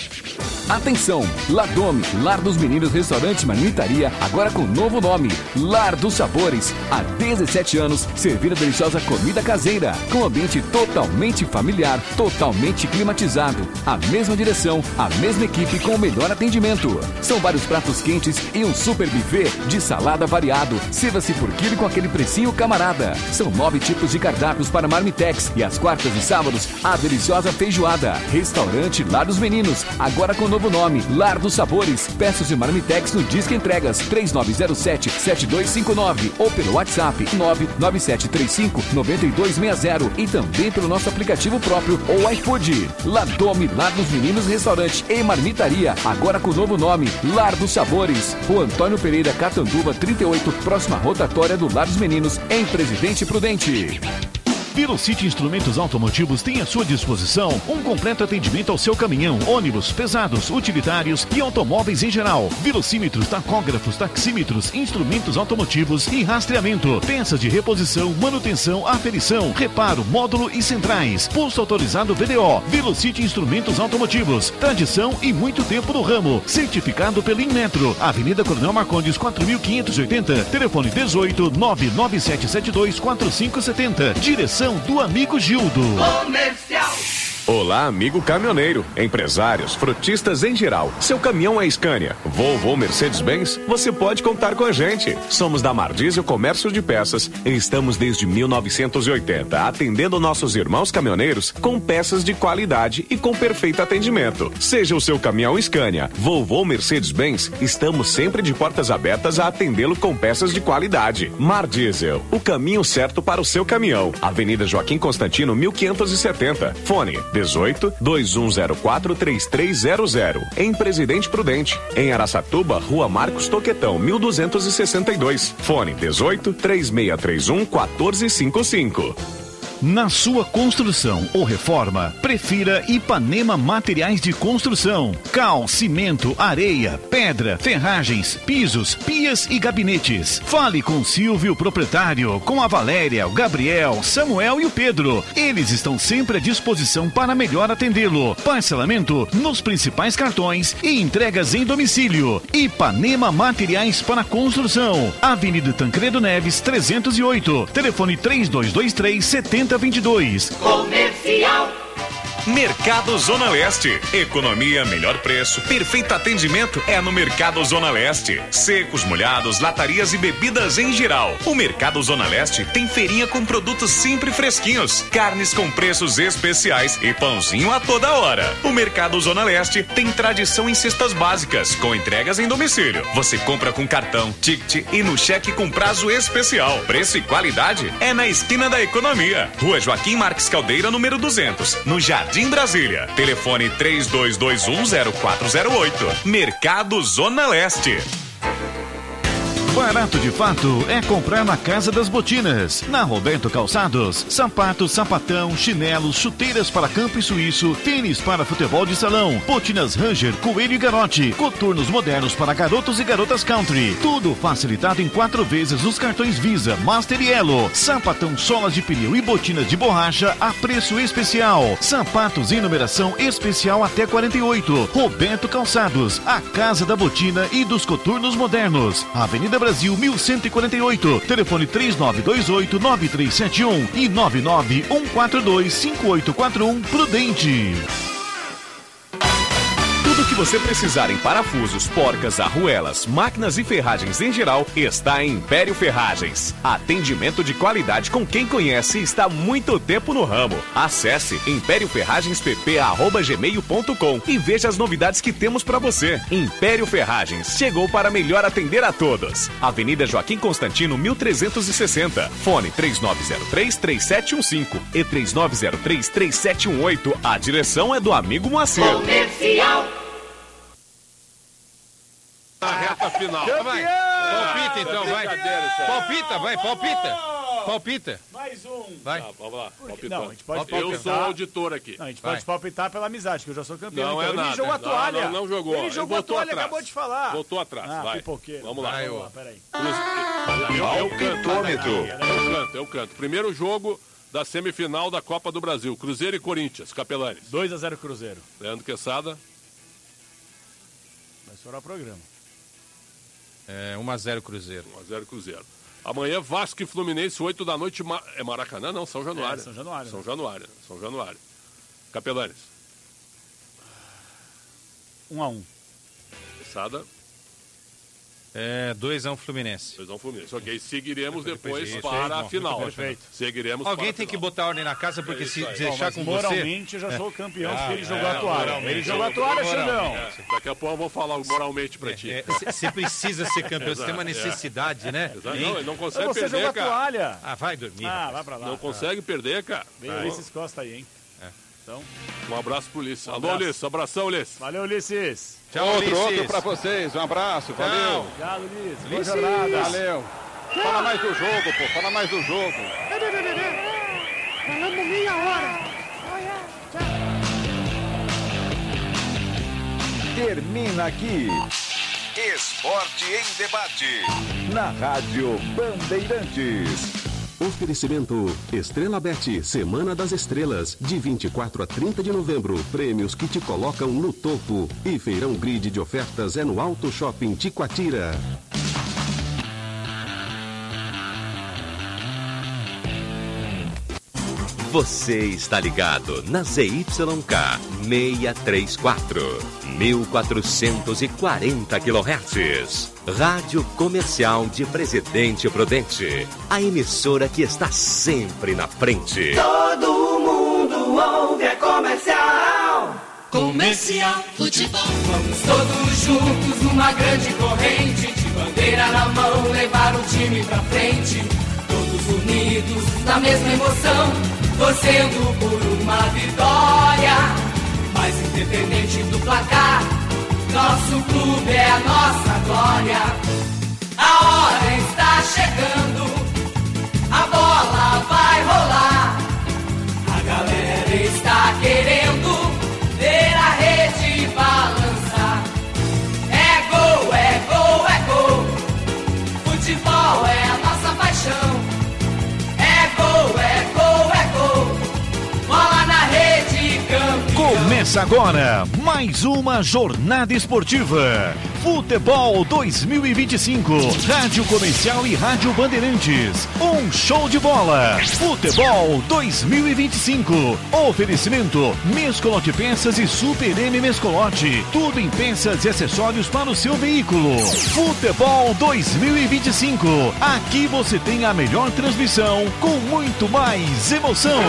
Atenção! Ladome, Lar dos Meninos Restaurante Marmitaria, agora com novo nome, Lar dos Sabores. Há dezessete anos, servindo a deliciosa comida caseira, com ambiente totalmente familiar, totalmente climatizado. A mesma direção, a mesma equipe com o melhor atendimento. São vários pratos quentes e um super buffet de salada variado. Sirva-se por quilo com aquele precinho camarada. São nove tipos de cardápios para Marmitex e às quartas e sábados, a deliciosa feijoada. Restaurante Lar dos Meninos, agora com novo nome, Lar dos Sabores. Peças e Marmitex no Disque Entregas três nove zero sete, sete dois cinco nove ou pelo WhatsApp nove nove sete três cinco, nove dois seis zero e também pelo nosso aplicativo próprio ou iFood. Ladome, Lar dos Meninos Restaurante e Marmitaria, agora com novo nome, Lar dos Sabores. Rua Antônio Pereira, Catanduva trinta e oito, próxima rotatória do Lar dos Meninos, em Presidente Prudente. Velocity Instrumentos Automotivos tem à sua disposição um completo atendimento ao seu caminhão, ônibus, pesados, utilitários e automóveis em geral. Velocímetros, tacógrafos, taxímetros, instrumentos automotivos e rastreamento, peças de reposição, manutenção, aferição, reparo, módulo e centrais. Pulso autorizado V D O. Velocity Instrumentos Automotivos. Tradição e muito tempo no ramo. Certificado pelo Inmetro. Avenida Coronel Marcondes quatro mil quinhentos e oitenta. Telefone dezoito, nove nove sete sete dois, quatro cinco sete zero. Direção do amigo Gildo. Comercial. Olá, amigo caminhoneiro, empresários, frotistas em geral. Seu caminhão é Scania, Volvo ou Mercedes-Benz? Você pode contar com a gente. Somos da Mar Diesel Comércio de Peças e estamos desde mil novecentos e oitenta atendendo nossos irmãos caminhoneiros com peças de qualidade e com perfeito atendimento. Seja o seu caminhão Scania, Volvo ou Mercedes-Benz, estamos sempre de portas abertas a atendê-lo com peças de qualidade. Mar Diesel, o caminho certo para o seu caminhão. Avenida Joaquim Constantino, mil quinhentos e setenta. Fone dezoito, dois um zero quatro, três três zero zero. Em Presidente Prudente. Em Araçatuba, Rua Marcos Toquetão, mil duzentos e sessenta e dois. Fone dezoito, três seis três um, quatro cinco cinco. Na sua construção ou reforma, prefira Ipanema Materiais de Construção. Cal, cimento, areia, pedra, ferragens, pisos, pias e gabinetes. Fale com Silvio, proprietário, com a Valéria, o Gabriel, Samuel e o Pedro. Eles estão sempre à disposição para melhor atendê-lo. Parcelamento nos principais cartões e entregas em domicílio. Ipanema Materiais para Construção. Avenida Tancredo Neves, trezentos e oito. Telefone três dois dois três, sete zero dois dois. Comercial. Mercado Zona Leste. Economia, melhor preço, perfeito atendimento é no Mercado Zona Leste. Secos, molhados, latarias e bebidas em geral. O Mercado Zona Leste tem feirinha com produtos sempre fresquinhos, carnes com preços especiais e pãozinho a toda hora. O Mercado Zona Leste tem tradição em cestas básicas, com entregas em domicílio. Você compra com cartão, ticket e no cheque com prazo especial. Preço e qualidade é na esquina da economia. Rua Joaquim Marques Caldeira, número duzentos, no Jardim Jardim Brasília. Telefone três dois dois um, zero quatro zero oito. Mercado Zona Leste. Barato de fato é comprar na Casa das Botinas. Na Roberto Calçados, sapatos, sapatão, chinelos, chuteiras para campo e suíço, tênis para futebol de salão, botinas Ranger, Coelho e Garote, coturnos modernos para garotos e garotas country. Tudo facilitado em quatro vezes nos cartões Visa, Master e Elo. Sapatão, solas de pneu e botinas de borracha a preço especial. Sapatos em numeração especial até quarenta e oito. Roberto Calçados, a Casa da Botina e dos coturnos modernos. Avenida Brasil mil cento e quarenta e oito, telefone três nove dois oito, nove três sete um e nove nove um quatro dois, cinco oito quatro um. Prudente. Tudo que você precisar em parafusos, porcas, arruelas, máquinas e ferragens em geral está em Império Ferragens. Atendimento de qualidade com quem conhece e está há muito tempo no ramo. Acesse império ferragens p p arroba gmail ponto com e veja as novidades que temos para você. Império Ferragens chegou para melhor atender a todos. Avenida Joaquim Constantino, mil trezentos e sessenta. Fone três nove zero três, três sete um cinco e três nove zero três, três sete um oito. A direção é do amigo Moacir. Comercial. Na reta final. Vai. Palpita então, vai. Palpita, vai, palpita. Palpita. Mais um. Vai. Tá, vamos lá. Porque, não, a gente pode eu palpitar. sou auditor aqui. Não, a gente Vai. pode palpitar pela amizade, que eu já sou campeão. Não então. é nada. Ele jogou a Não, toalha. Não, não jogou. Ele Ele jogou a voltou toalha, atrás. acabou de falar. Voltou atrás, Ah, vai. pipoqueiro. Vamos lá. Vai, Vamos ó, lá. peraí. Eu, eu, canto, eu canto, eu canto. Primeiro jogo da semifinal da Copa do Brasil. Cruzeiro e Corinthians, Capelanes. dois a zero Cruzeiro. Leandro Quesada. Vai estourar o programa. É, um a zero Cruzeiro. um a zero Cruzeiro. Amanhã, Vasco e Fluminense, oito da noite. Ma... É Maracanã? Não, São Januário. É, São Januário. São né? Januário. São Januário. Capelanes. um a um. Quesada. É, dois a um Fluminense. dois a um Fluminense. Ok, seguiremos depois Perfeito. para a Não, final. perfeito. Seguiremos Alguém para a tem que final. botar ordem na casa, porque É se isso aí. deixar Bom, com mas você... moralmente eu já sou campeão, Ah, porque ele é, jogou a toalha. moralmente. Ele jogou a toalha, Xandão. É, daqui a pouco eu vou falar moralmente pra ti. Você precisa ser campeão, você tem uma Exato, é. necessidade, né? Exato. Não, ele não consegue Você perder, jogou a cara. toalha. Ah, vai dormir. Ah, rapaz. vai pra lá. Não consegue perder, cara. Vem Vai. Ulisses Costa aí, hein? É. Então, Um abraço pro Ulisses. Um Alô, abraço. Ulisses. Abração, Ulisses. valeu, Ulisses. Tchau, outro, Ulisses. outro pra vocês. Um abraço, valeu. Obrigado, Ulisses. Boa Ulisses. jornada. Valeu. Fala mais do jogo, pô. Fala mais do jogo. Falamos meia hora. Termina aqui Esporte em debate. na Rádio Bandeirantes. Oferecimento Estrela Bet, Semana das Estrelas, de vinte e quatro a trinta de novembro. Prêmios que te colocam no topo. E Feirão Grid de ofertas é no Auto Shopping Ticoatira. Você está ligado na Z Y K seiscentos e trinta e quatro, mil quatrocentos e quarenta quilohertz. Rádio Comercial de Presidente Prudente. A emissora que está sempre na frente. Todo mundo ouve a Comercial. Comercial Futebol. Vamos todos juntos numa grande corrente, de bandeira na mão, levar o time pra frente. Todos unidos na mesma emoção, torcendo por uma vitória. Mas independente do placar, nosso clube é a nossa glória. A hora está chegando, a bola vai rolar. A galera está querendo ver a rede balançar. É gol, é gol, é gol. Futebol é a nossa paixão. É gol, é gol, é gol. Bola na rede, campeão. Começa agora mais uma jornada esportiva. Futebol dois mil e vinte e cinco, Rádio Comercial e Rádio Bandeirantes. Um show de bola. Futebol dois mil e vinte e cinco. Oferecimento Mescolote Peças e Super M Mescolote. Tudo em peças e acessórios para o seu veículo. Futebol dois mil e vinte e cinco. Aqui você tem a melhor transmissão com muito mais emoção.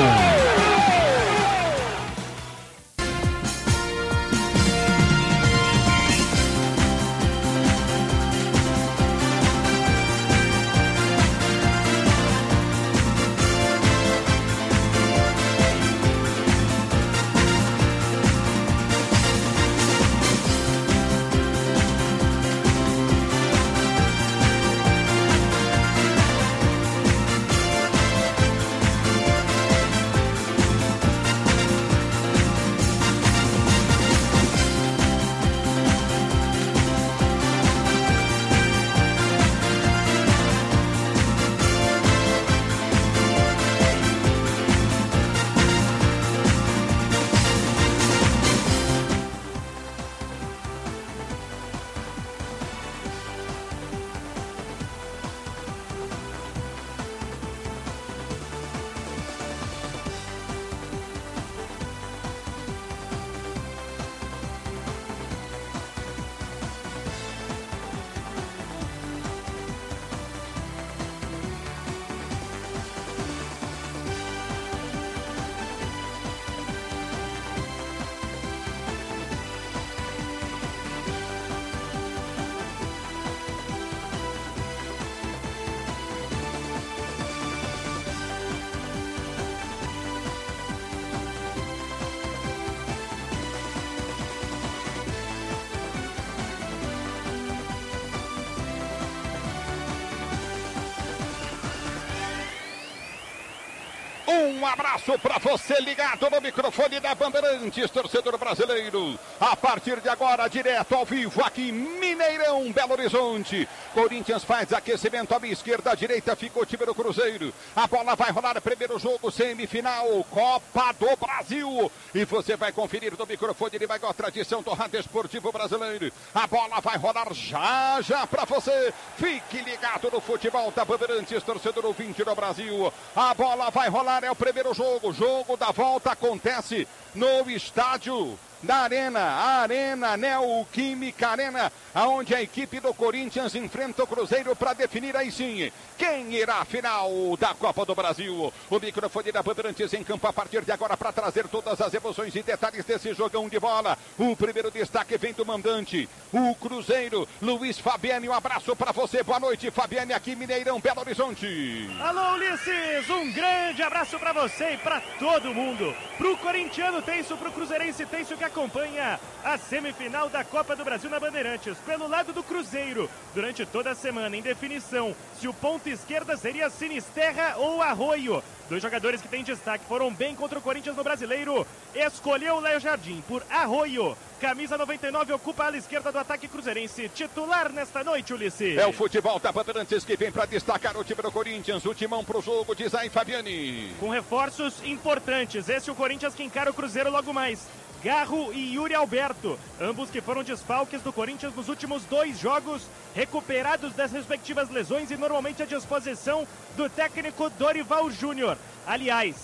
Um abraço para você ligado no microfone da Bandeirantes, torcedor brasileiro. A partir de agora, direto ao vivo aqui, Mineirão, Belo Horizonte. Corinthians faz aquecimento à minha esquerda, à direita fica o time do Cruzeiro. A bola vai rolar, primeiro jogo, semifinal, Copa do Brasil. E você vai conferir no microfone de maior tradição do rádio esportivo brasileiro. A bola vai rolar já, já para você. Fique ligado no futebol da Bandeirantes, torcedor ouvinte do Brasil. A bola vai rolar, é o primeiro jogo. O jogo da volta acontece no estádio da Arena, a Arena Neoquímica Arena, aonde a equipe do Corinthians enfrenta o Cruzeiro para definir aí sim quem irá à final da Copa do Brasil. O microfone da Bandeirantes em campo a partir de agora para trazer todas as emoções e detalhes desse jogão de bola. O primeiro destaque vem do mandante, o Cruzeiro, Luiz Fabiani. Um abraço para você, boa noite, Fabiani, aqui Mineirão, Belo Horizonte. Alô, Ulisses, um grande abraço para você e para todo mundo. Pro corintiano tenso, pro cruzeirense tenso que acompanha a semifinal da Copa do Brasil na Bandeirantes. Pelo lado do Cruzeiro, durante toda a semana, em definição, se o ponto esquerda seria Sinisterra ou Arroio. Dois jogadores que têm destaque, foram bem contra o Corinthians no Brasileiro. Escolheu o Léo Jardim por Arroio. Camisa noventa e nove ocupa a ala esquerda do ataque cruzeirense. Titular nesta noite, Ulisses. É o futebol da Bandeirantes que vem para destacar o time do Corinthians. O timão pro jogo, diz aí Fabiani. Com reforços importantes. Esse é o Corinthians que encara o Cruzeiro logo mais. Garro e Yuri Alberto, ambos que foram desfalques do Corinthians nos últimos dois jogos, recuperados das respectivas lesões e normalmente à disposição do técnico Dorival Júnior. Aliás,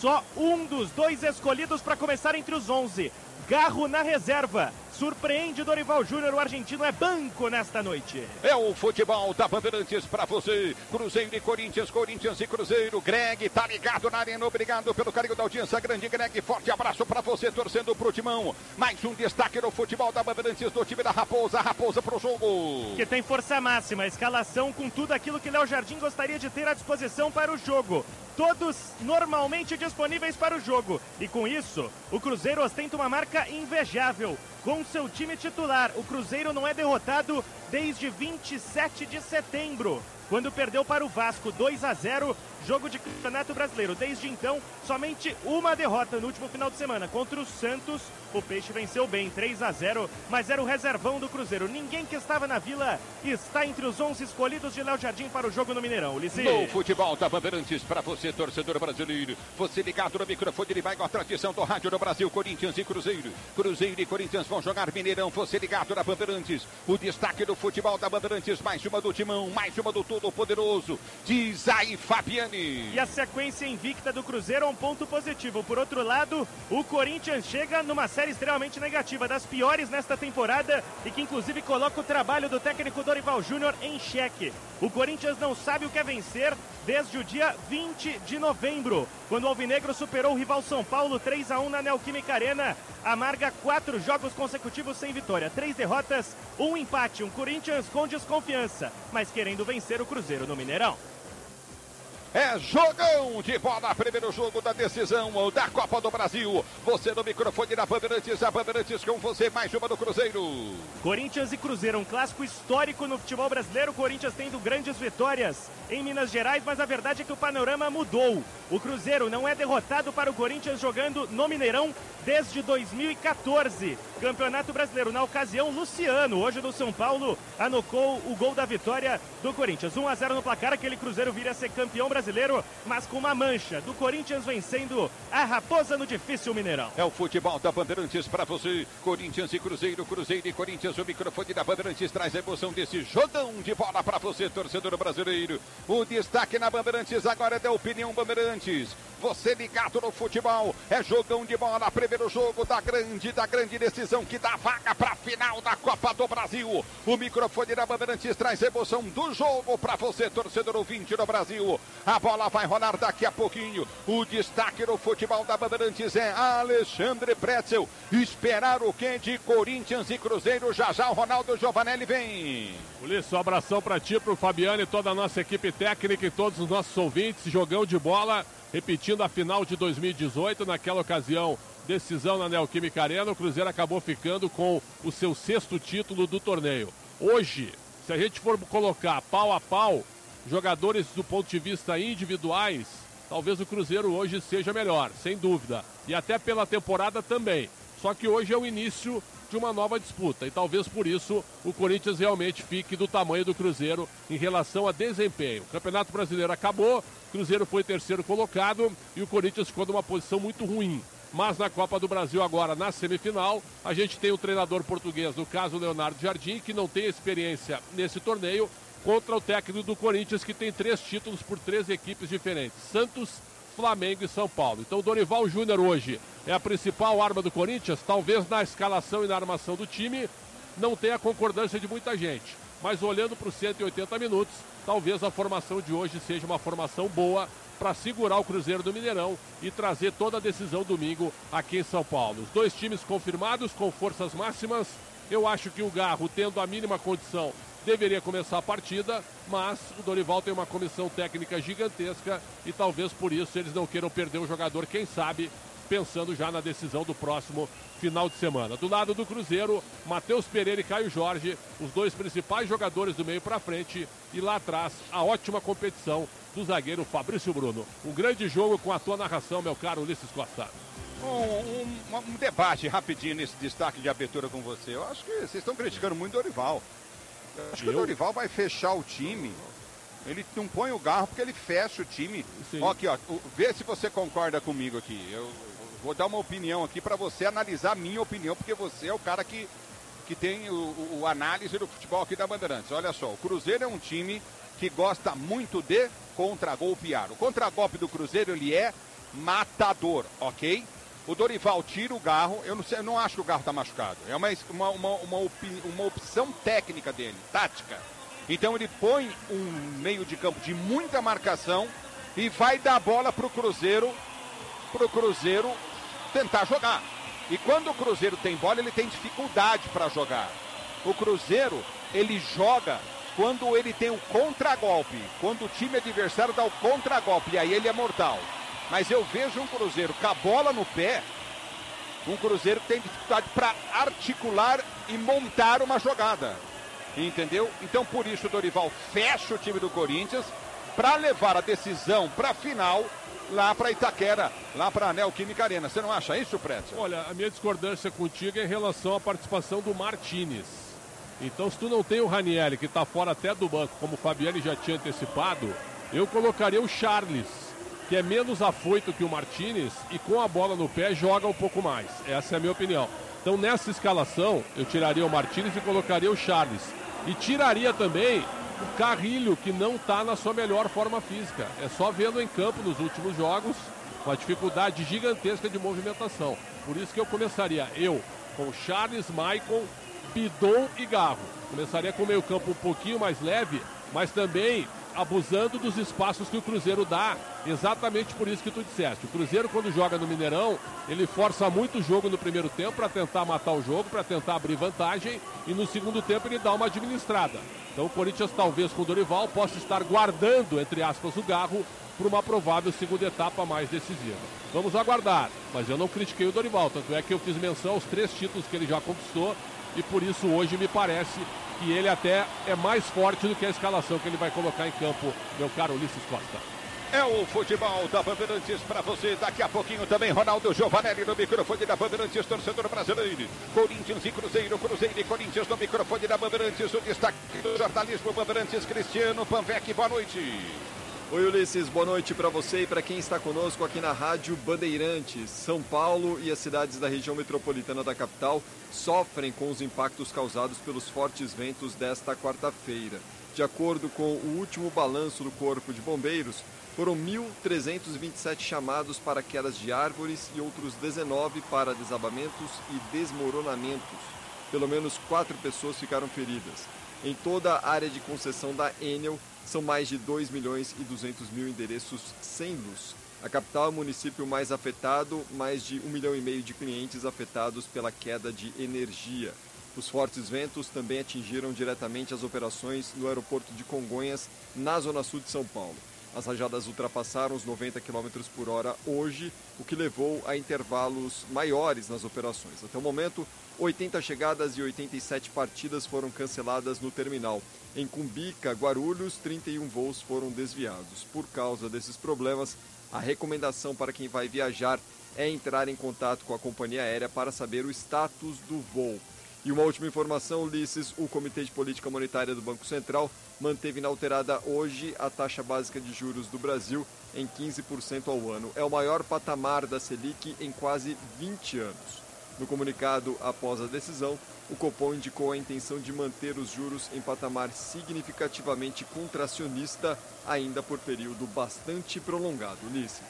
só um dos dois escolhidos para começar entre os onze. Garro na reserva. Surpreende Dorival Júnior, o argentino é banco nesta noite. É o futebol da Bandeirantes pra você. Cruzeiro e Corinthians, Corinthians e Cruzeiro. Greg tá ligado na arena, obrigado pelo carinho da audiência. Grande Greg, forte abraço pra você, torcendo pro Timão. Mais um destaque no futebol da Bandeirantes do time da Raposa. Raposa pro jogo. Que tem força máxima, escalação com tudo aquilo que Léo Jardim gostaria de ter à disposição para o jogo. Todos normalmente disponíveis para o jogo. E com isso, o Cruzeiro ostenta uma marca invejável. Com seu time titular, o Cruzeiro não é derrotado desde vinte e sete de setembro, quando perdeu para o Vasco dois a zero, jogo de Campeonato Brasileiro. Desde então, somente uma derrota no último final de semana contra o Santos. O Peixe venceu bem, três a zero, mas era o reservão do Cruzeiro. Ninguém que estava na Vila está entre os onze escolhidos de Léo Jardim para o jogo no Mineirão. Ulisses. No futebol da Bandeirantes, para você, torcedor brasileiro. Você ligado no microfone, ele vai com a tradição do rádio do Brasil, Corinthians e Cruzeiro. Cruzeiro e Corinthians vão jogar Mineirão. Você ligado na Bandeirantes. O destaque do futebol da Bandeirantes, mais uma do Timão, mais uma do Todo-Poderoso. Diz aí, Fabiane. E a sequência invicta do Cruzeiro é um ponto positivo. Por outro lado, o Corinthians chega numa série extremamente negativa, das piores nesta temporada, e que inclusive coloca o trabalho do técnico Dorival Júnior em xeque. O Corinthians não sabe o que é vencer desde o dia vinte de novembro, quando o Alvinegro superou o rival São Paulo três a um na Neoquímica Arena. Amarga quatro jogos consecutivos sem vitória, três derrotas, um empate, um Corinthians com desconfiança, mas querendo vencer o Cruzeiro no Mineirão. É jogão de bola, primeiro jogo da decisão da Copa do Brasil. Você no microfone da Bandeirantes, a Bandeirantes com você, mais uma do Cruzeiro. Corinthians e Cruzeiro, um clássico histórico no futebol brasileiro. O Corinthians tendo grandes vitórias em Minas Gerais, mas a verdade é que o panorama mudou. O Cruzeiro não é derrotado para o Corinthians jogando no Mineirão desde dois mil e quatorze. Campeonato Brasileiro, na ocasião, Luciano, hoje do São Paulo, anocou o gol da vitória do Corinthians. um a zero no placar, aquele Cruzeiro viria a ser campeão brasileiro, mas com uma mancha do Corinthians vencendo a Raposa no difícil Mineirão. É o futebol da Bandeirantes para você. Corinthians e Cruzeiro, Cruzeiro e Corinthians. O microfone da Bandeirantes traz a emoção desse jogão de bola para você, torcedor brasileiro. O destaque na Bandeirantes agora é da Opinião Bandeirantes. Você ligado no futebol, é jogão de bola, primeiro jogo da grande, da grande decisão que dá vaga para a final da Copa do Brasil. O microfone da Bandeirantes traz a emoção do jogo para você, torcedor ouvinte do Brasil. A bola vai rolar daqui a pouquinho. O destaque no futebol da Bandeirantes é Alexandre Pretzel. Esperar o quê de Corinthians e Cruzeiro? Já já o Ronaldo Giovanelli vem. Ulisses, um abração para ti, para o Fabiano e toda a nossa equipe técnica e todos os nossos ouvintes. Jogão de bola, repetindo a final de dois mil e dezoito, naquela ocasião, decisão na Neoquímica Arena, o Cruzeiro acabou ficando com o seu sexto título do torneio. Hoje, se a gente for colocar pau a pau, jogadores do ponto de vista individuais, talvez o Cruzeiro hoje seja melhor, sem dúvida. E até pela temporada também. Só que hoje é o início de uma nova disputa. E talvez por isso o Corinthians realmente fique do tamanho do Cruzeiro em relação a desempenho. O Campeonato Brasileiro acabou, o Cruzeiro foi terceiro colocado e o Corinthians ficou numa posição muito ruim. Mas na Copa do Brasil agora, na semifinal, a gente tem o treinador português, no caso Leonardo Jardim, que não tem experiência nesse torneio, contra o técnico do Corinthians, que tem três títulos por três equipes diferentes: Santos, Flamengo e São Paulo. Então o Dorival Júnior hoje é a principal arma do Corinthians. Talvez na escalação e na armação do time não tenha concordância de muita gente, mas olhando para os cento e oitenta minutos, talvez a formação de hoje seja uma formação boa para segurar o Cruzeiro do Mineirão e trazer toda a decisão domingo aqui em São Paulo. Os dois times confirmados com forças máximas. Eu acho que o Garro, tendo a mínima condição, deveria começar a partida, mas o Dorival tem uma comissão técnica gigantesca e talvez por isso eles não queiram perder o jogador, quem sabe, pensando já na decisão do próximo final de semana. Do lado do Cruzeiro, Matheus Pereira e Caio Jorge, os dois principais jogadores do meio para frente, e lá atrás a ótima competição do zagueiro Fabrício Bruno. Um grande jogo com a tua narração, meu caro Ulisses Costa. Um, um, um debate rapidinho nesse destaque de abertura com você. Eu acho que vocês estão criticando muito o Dorival. Eu acho que Eu? o Dorival vai fechar o time. Ele não põe o Garro porque ele fecha o time. Ó, aqui, ó, vê se você concorda comigo aqui. Eu vou dar uma opinião aqui para você analisar a minha opinião, porque você é o cara que, que tem o, o, o análise do futebol aqui da Bandeirantes. Olha só, o Cruzeiro é um time que gosta muito de contragolpear. O contragolpe do Cruzeiro, ele é matador, ok? O Dorival tira o Garro, eu não, sei, eu não acho que o Garro está machucado. É uma, uma, uma, uma, opi, uma opção técnica dele, tática. Então ele põe um meio de campo de muita marcação e vai dar a bola para o Cruzeiro, para o Cruzeiro tentar jogar. E quando o Cruzeiro tem bola, ele tem dificuldade para jogar. O Cruzeiro, ele joga quando ele tem o contragolpe, quando o time adversário dá o contragolpe, e aí ele é mortal. Mas eu vejo um Cruzeiro com a bola no pé, um Cruzeiro que tem dificuldade para articular e montar uma jogada. Entendeu? Então por isso o Dorival fecha o time do Corinthians para levar a decisão para a final lá para Itaquera, lá para a Neoquímica Arena. Você não acha isso, Prédio? Olha, a minha discordância contigo é em relação à participação do Martínez. Então se tu não tem o Ranieri, que está fora até do banco, como o Fabiani já tinha antecipado, eu colocaria o Charles, que é menos afoito que o Martínez e com a bola no pé joga um pouco mais. Essa é a minha opinião. Então nessa escalação eu tiraria o Martínez e colocaria o Charles. E tiraria também o Carrilho, que não está na sua melhor forma física. É só vê-lo em campo nos últimos jogos, uma dificuldade gigantesca de movimentação. Por isso que eu começaria eu com Charles, Maicon, Bidon e Garro. Começaria com o meio campo um pouquinho mais leve, mas também abusando dos espaços que o Cruzeiro dá, exatamente por isso que tu disseste. O Cruzeiro, quando joga no Mineirão, ele força muito o jogo no primeiro tempo para tentar matar o jogo, para tentar abrir vantagem, e no segundo tempo ele dá uma administrada. Então o Corinthians, talvez com o Dorival, possa estar guardando, entre aspas, o Garro para uma provável segunda etapa mais decisiva. Vamos aguardar, mas eu não critiquei o Dorival, tanto é que eu fiz menção aos três títulos que ele já conquistou, e por isso hoje me parece que ele até é mais forte do que a escalação que ele vai colocar em campo, meu caro Ulisses Costa. É o futebol da Bandeirantes para você. Daqui a pouquinho também Ronaldo Giovanelli no microfone da Bandeirantes, torcedor brasileiro. Corinthians e Cruzeiro, Cruzeiro e Corinthians no microfone da Bandeirantes. O destaque do jornalismo Bandeirantes, Cristiano Panvec. Boa noite. Oi, Ulisses, boa noite para você e para quem está conosco aqui na Rádio Bandeirantes. São Paulo e as cidades da região metropolitana da capital sofrem com os impactos causados pelos fortes ventos desta quarta-feira. De acordo com o último balanço do Corpo de Bombeiros, foram mil trezentos e vinte e sete chamados para quedas de árvores e outros dezenove para desabamentos e desmoronamentos. Pelo menos quatro pessoas ficaram feridas. Em toda a área de concessão da Enel, são mais de dois milhões e duzentos mil endereços sem luz. A capital é o município mais afetado, mais de um milhão e meio de clientes afetados pela queda de energia. Os fortes ventos também atingiram diretamente as operações no aeroporto de Congonhas, na zona sul de São Paulo. As rajadas ultrapassaram os noventa quilômetros por hora hoje, o que levou a intervalos maiores nas operações. Até o momento, oitenta chegadas e oitenta e sete partidas foram canceladas no terminal. Em Cumbica, Guarulhos, trinta e um voos foram desviados. Por causa desses problemas, a recomendação para quem vai viajar é entrar em contato com a companhia aérea para saber o status do voo. E uma última informação, Ulisses, o Comitê de Política Monetária do Banco Central manteve inalterada hoje a taxa básica de juros do Brasil em quinze por cento ao ano. É o maior patamar da Selic em quase vinte anos. No comunicado após a decisão, o Copom indicou a intenção de manter os juros em patamar significativamente contracionista, ainda por período bastante prolongado. Ulisses.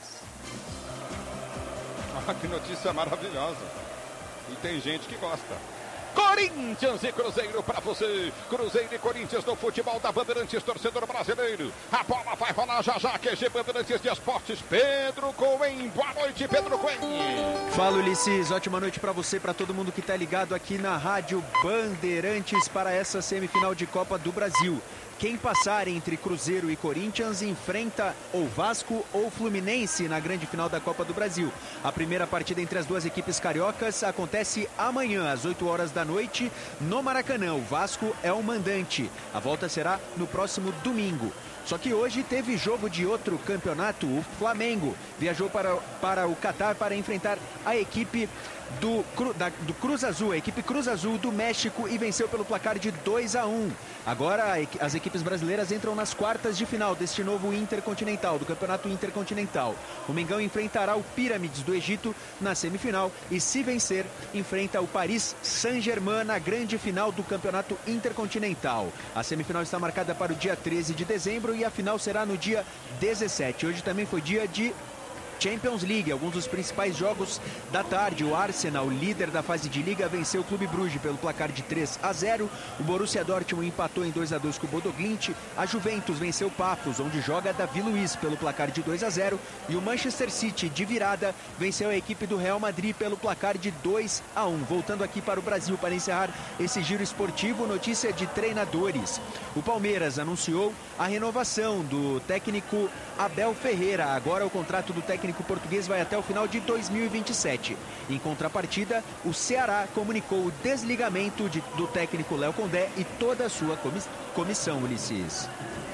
Ah, que notícia maravilhosa. E tem gente que gosta. Corinthians e Cruzeiro para você. Cruzeiro e Corinthians no futebol da Bandeirantes, torcedor brasileiro. A bola vai rolar já já. Q G Bandeirantes de Esportes. Pedro Coen. Boa noite, Pedro Coen. Fala, Ulisses. Ótima noite para você, para todo mundo que está ligado aqui na Rádio Bandeirantes para essa semifinal de Copa do Brasil. Quem passar entre Cruzeiro e Corinthians enfrenta ou Vasco ou Fluminense na grande final da Copa do Brasil. A primeira partida entre as duas equipes cariocas acontece amanhã, às oito horas da noite, no Maracanã. O Vasco é o mandante. A volta será no próximo domingo. Só que hoje teve jogo de outro campeonato. O Flamengo viajou para, para o Catar para enfrentar a equipe do, da, do Cruz Azul, a equipe Cruz Azul do México, e venceu pelo placar de dois a um. Agora as equipes brasileiras entram nas quartas de final deste novo Intercontinental, do Campeonato Intercontinental. O Mengão enfrentará o Pyramids do Egito na semifinal e, se vencer, enfrenta o Paris Saint-Germain na grande final do Campeonato Intercontinental. A semifinal está marcada para o dia treze de dezembro e a final será no dia dezessete. Hoje também foi dia de Champions League. Alguns dos principais jogos da tarde. O Arsenal, líder da fase de Liga, venceu o Clube Bruges pelo placar de três a zero. O Borussia Dortmund empatou em dois a dois com o Bodo Glimt. A Juventus venceu o Papos, onde joga Davi Luiz, pelo placar de dois a zero. E o Manchester City, de virada, venceu a equipe do Real Madrid pelo placar de dois a um. Voltando aqui para o Brasil para encerrar esse giro esportivo, notícia de treinadores. O Palmeiras anunciou a renovação do técnico Abel Ferreira. Agora o contrato do técnico português vai até o final de dois mil e vinte e sete. Em contrapartida, o Ceará comunicou o desligamento de, do técnico Léo Condé e toda a sua comiss, comissão, Ulisses.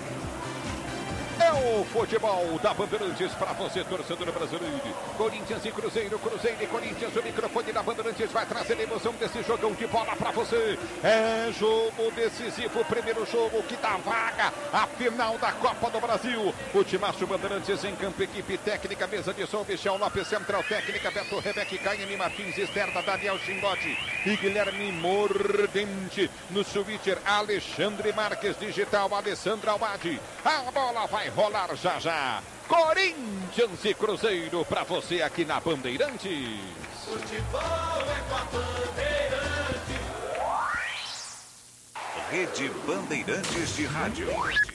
É o futebol da Bandeirantes para você, torcedor brasileiro. Corinthians e Cruzeiro, Cruzeiro e Corinthians. O microfone da Bandeirantes vai trazer a emoção desse jogão de bola para você. É jogo decisivo, primeiro jogo que dá vaga à final da Copa do Brasil. O Timaço Bandeirantes em campo, equipe técnica, mesa de som, Michel Lopes, central técnica, Beto Rebeque, Caime Martins, externa, Daniel Chingote e Guilherme Mordente. No Twitter, Alexandre Marques, digital, Alessandra Almadi. A bola vai rolar já já. Corinthians e Cruzeiro para você aqui na Bandeirantes. Futebol é com a Bandeirantes. Rede Bandeirantes de Rádio.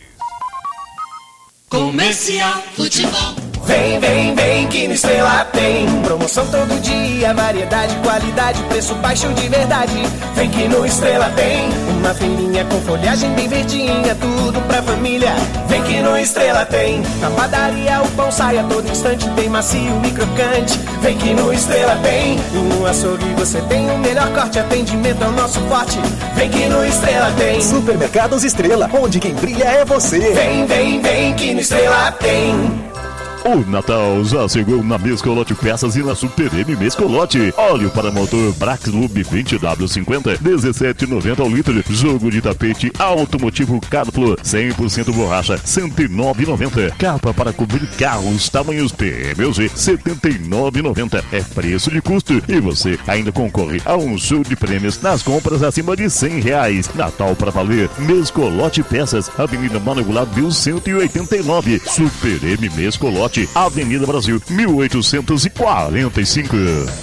Comercial Futebol. Vem, vem, vem que no Estrela tem promoção todo dia, variedade, qualidade, preço baixo de verdade. Vem que no Estrela tem uma feirinha com folhagem bem verdinha, tudo pra família. Vem que no Estrela tem na padaria o pão sai a todo instante, tem macio e crocante. Vem que no Estrela tem e no açougue você tem o melhor corte, atendimento é o nosso forte. Vem que no Estrela tem Supermercados Estrela, onde quem brilha é você. Vem, vem, vem que no Estrela tem. O Natal já chegou na Mescolote Peças e na Super M Mescolote. Óleo para motor Braxlub vinte W cinquenta, dezessete e noventa ao litro. Jogo de tapete automotivo Carflo, cem por cento borracha, cento e nove reais e noventa centavos. Capa para cobrir carros tamanhos P M G, setenta e nove reais e noventa centavos. É preço de custo e você ainda concorre a um show de prêmios nas compras acima de cem reais. Natal para valer. Mescolote Peças, Avenida Manuel Goulart, cento e oitenta e nove. Super M Mescolote, Avenida Brasil, mil oitocentos e quarenta e cinco.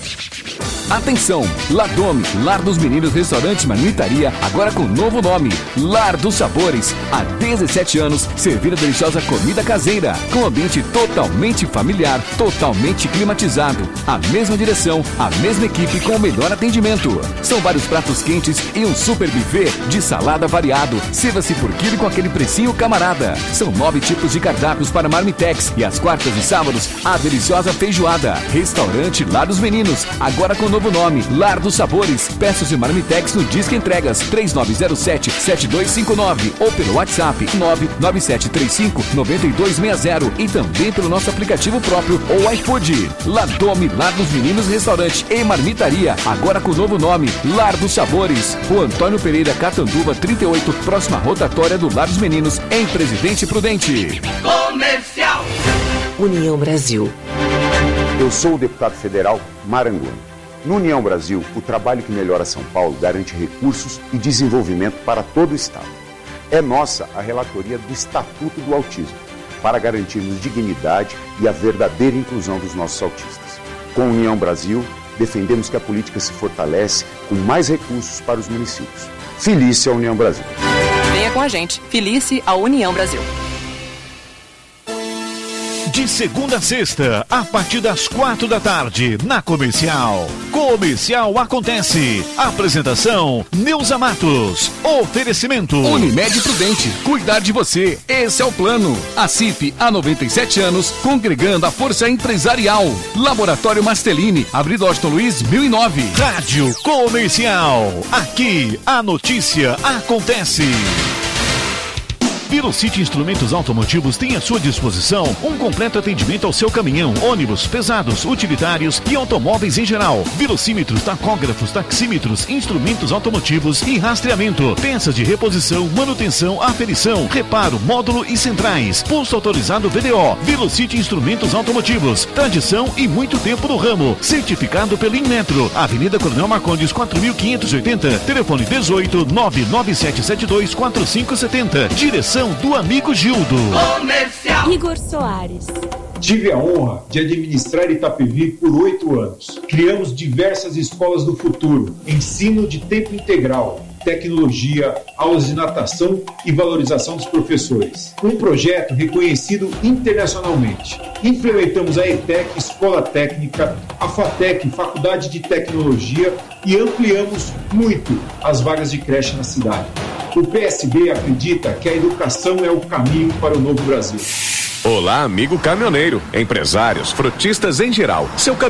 Atenção! Ladome, Lar dos Meninos Restaurante Marmitaria, agora com novo nome, Lar dos Sabores. Há dezessete anos, servindo a deliciosa comida caseira, com ambiente totalmente familiar, totalmente climatizado. A mesma direção, a mesma equipe com o melhor atendimento. São vários pratos quentes e um super buffet de salada variado. Sirva-se por quilo com aquele precinho camarada. São nove tipos de cardápios para Marmitex e às quartas e sábados, a deliciosa feijoada. Restaurante Lar dos Meninos, agora com novo nome, Lar dos Sabores. Peças de Marmitex no Disque Entregas três nove zero sete, sete dois cinco nove ou pelo WhatsApp nove nove sete três cinco, nove dois seis zero e também pelo nosso aplicativo próprio ou iFood. Ladome, Lar dos Meninos Restaurante e Marmitaria, agora com novo nome, Lar dos Sabores. O Antônio Pereira Catanduva trinta e oito, próxima rotatória do Lar dos Meninos, em Presidente Prudente. Comercial União Brasil. Eu sou o deputado federal Marangoni. No União Brasil, o trabalho que melhora São Paulo garante recursos e desenvolvimento para todo o Estado. É nossa a relatoria do Estatuto do Autismo, para garantirmos dignidade e a verdadeira inclusão dos nossos autistas. Com a União Brasil, defendemos que a política se fortalece com mais recursos para os municípios. Felice a União Brasil. Venha com a gente. Felice a União Brasil. De segunda a sexta, a partir das quatro da tarde, na Comercial. Comercial Acontece. Apresentação, Neuza Matos. Oferecimento. Unimed Prudente. Cuidar de você. Esse é o plano. A C I P, há noventa e sete anos, congregando a força empresarial. Laboratório Mastelini. Avenida Washington Luiz, mil e nove. Rádio Comercial. Aqui, a notícia acontece. Velocity Instrumentos Automotivos tem à sua disposição um completo atendimento ao seu caminhão, ônibus, pesados, utilitários e automóveis em geral. Velocímetros, tacógrafos, taxímetros, instrumentos automotivos e rastreamento, peças de reposição, manutenção, aferição, reparo, módulo e centrais. Posto autorizado V D O. Velocity Instrumentos Automotivos. Tradição e muito tempo no ramo. Certificado pelo Inmetro. Avenida Coronel Marcondes, quatro mil quinhentos e oitenta. Telefone dezoito, nove nove sete sete dois, quatro cinco sete zero. Direção do amigo Gildo. Comercial. Igor Soares. Tive a honra de administrar Itapevi por oito anos. Criamos diversas escolas do futuro, ensino de tempo integral, tecnologia, aulas de natação e valorização dos professores. Um projeto reconhecido internacionalmente. Implementamos a ETEC, Escola Técnica, a FATEC, Faculdade de Tecnologia, e ampliamos muito as vagas de creche na cidade. O P S B acredita que a educação é o caminho para o novo Brasil. Olá, amigo caminhoneiro, empresários, frotistas em geral. Seu caminhão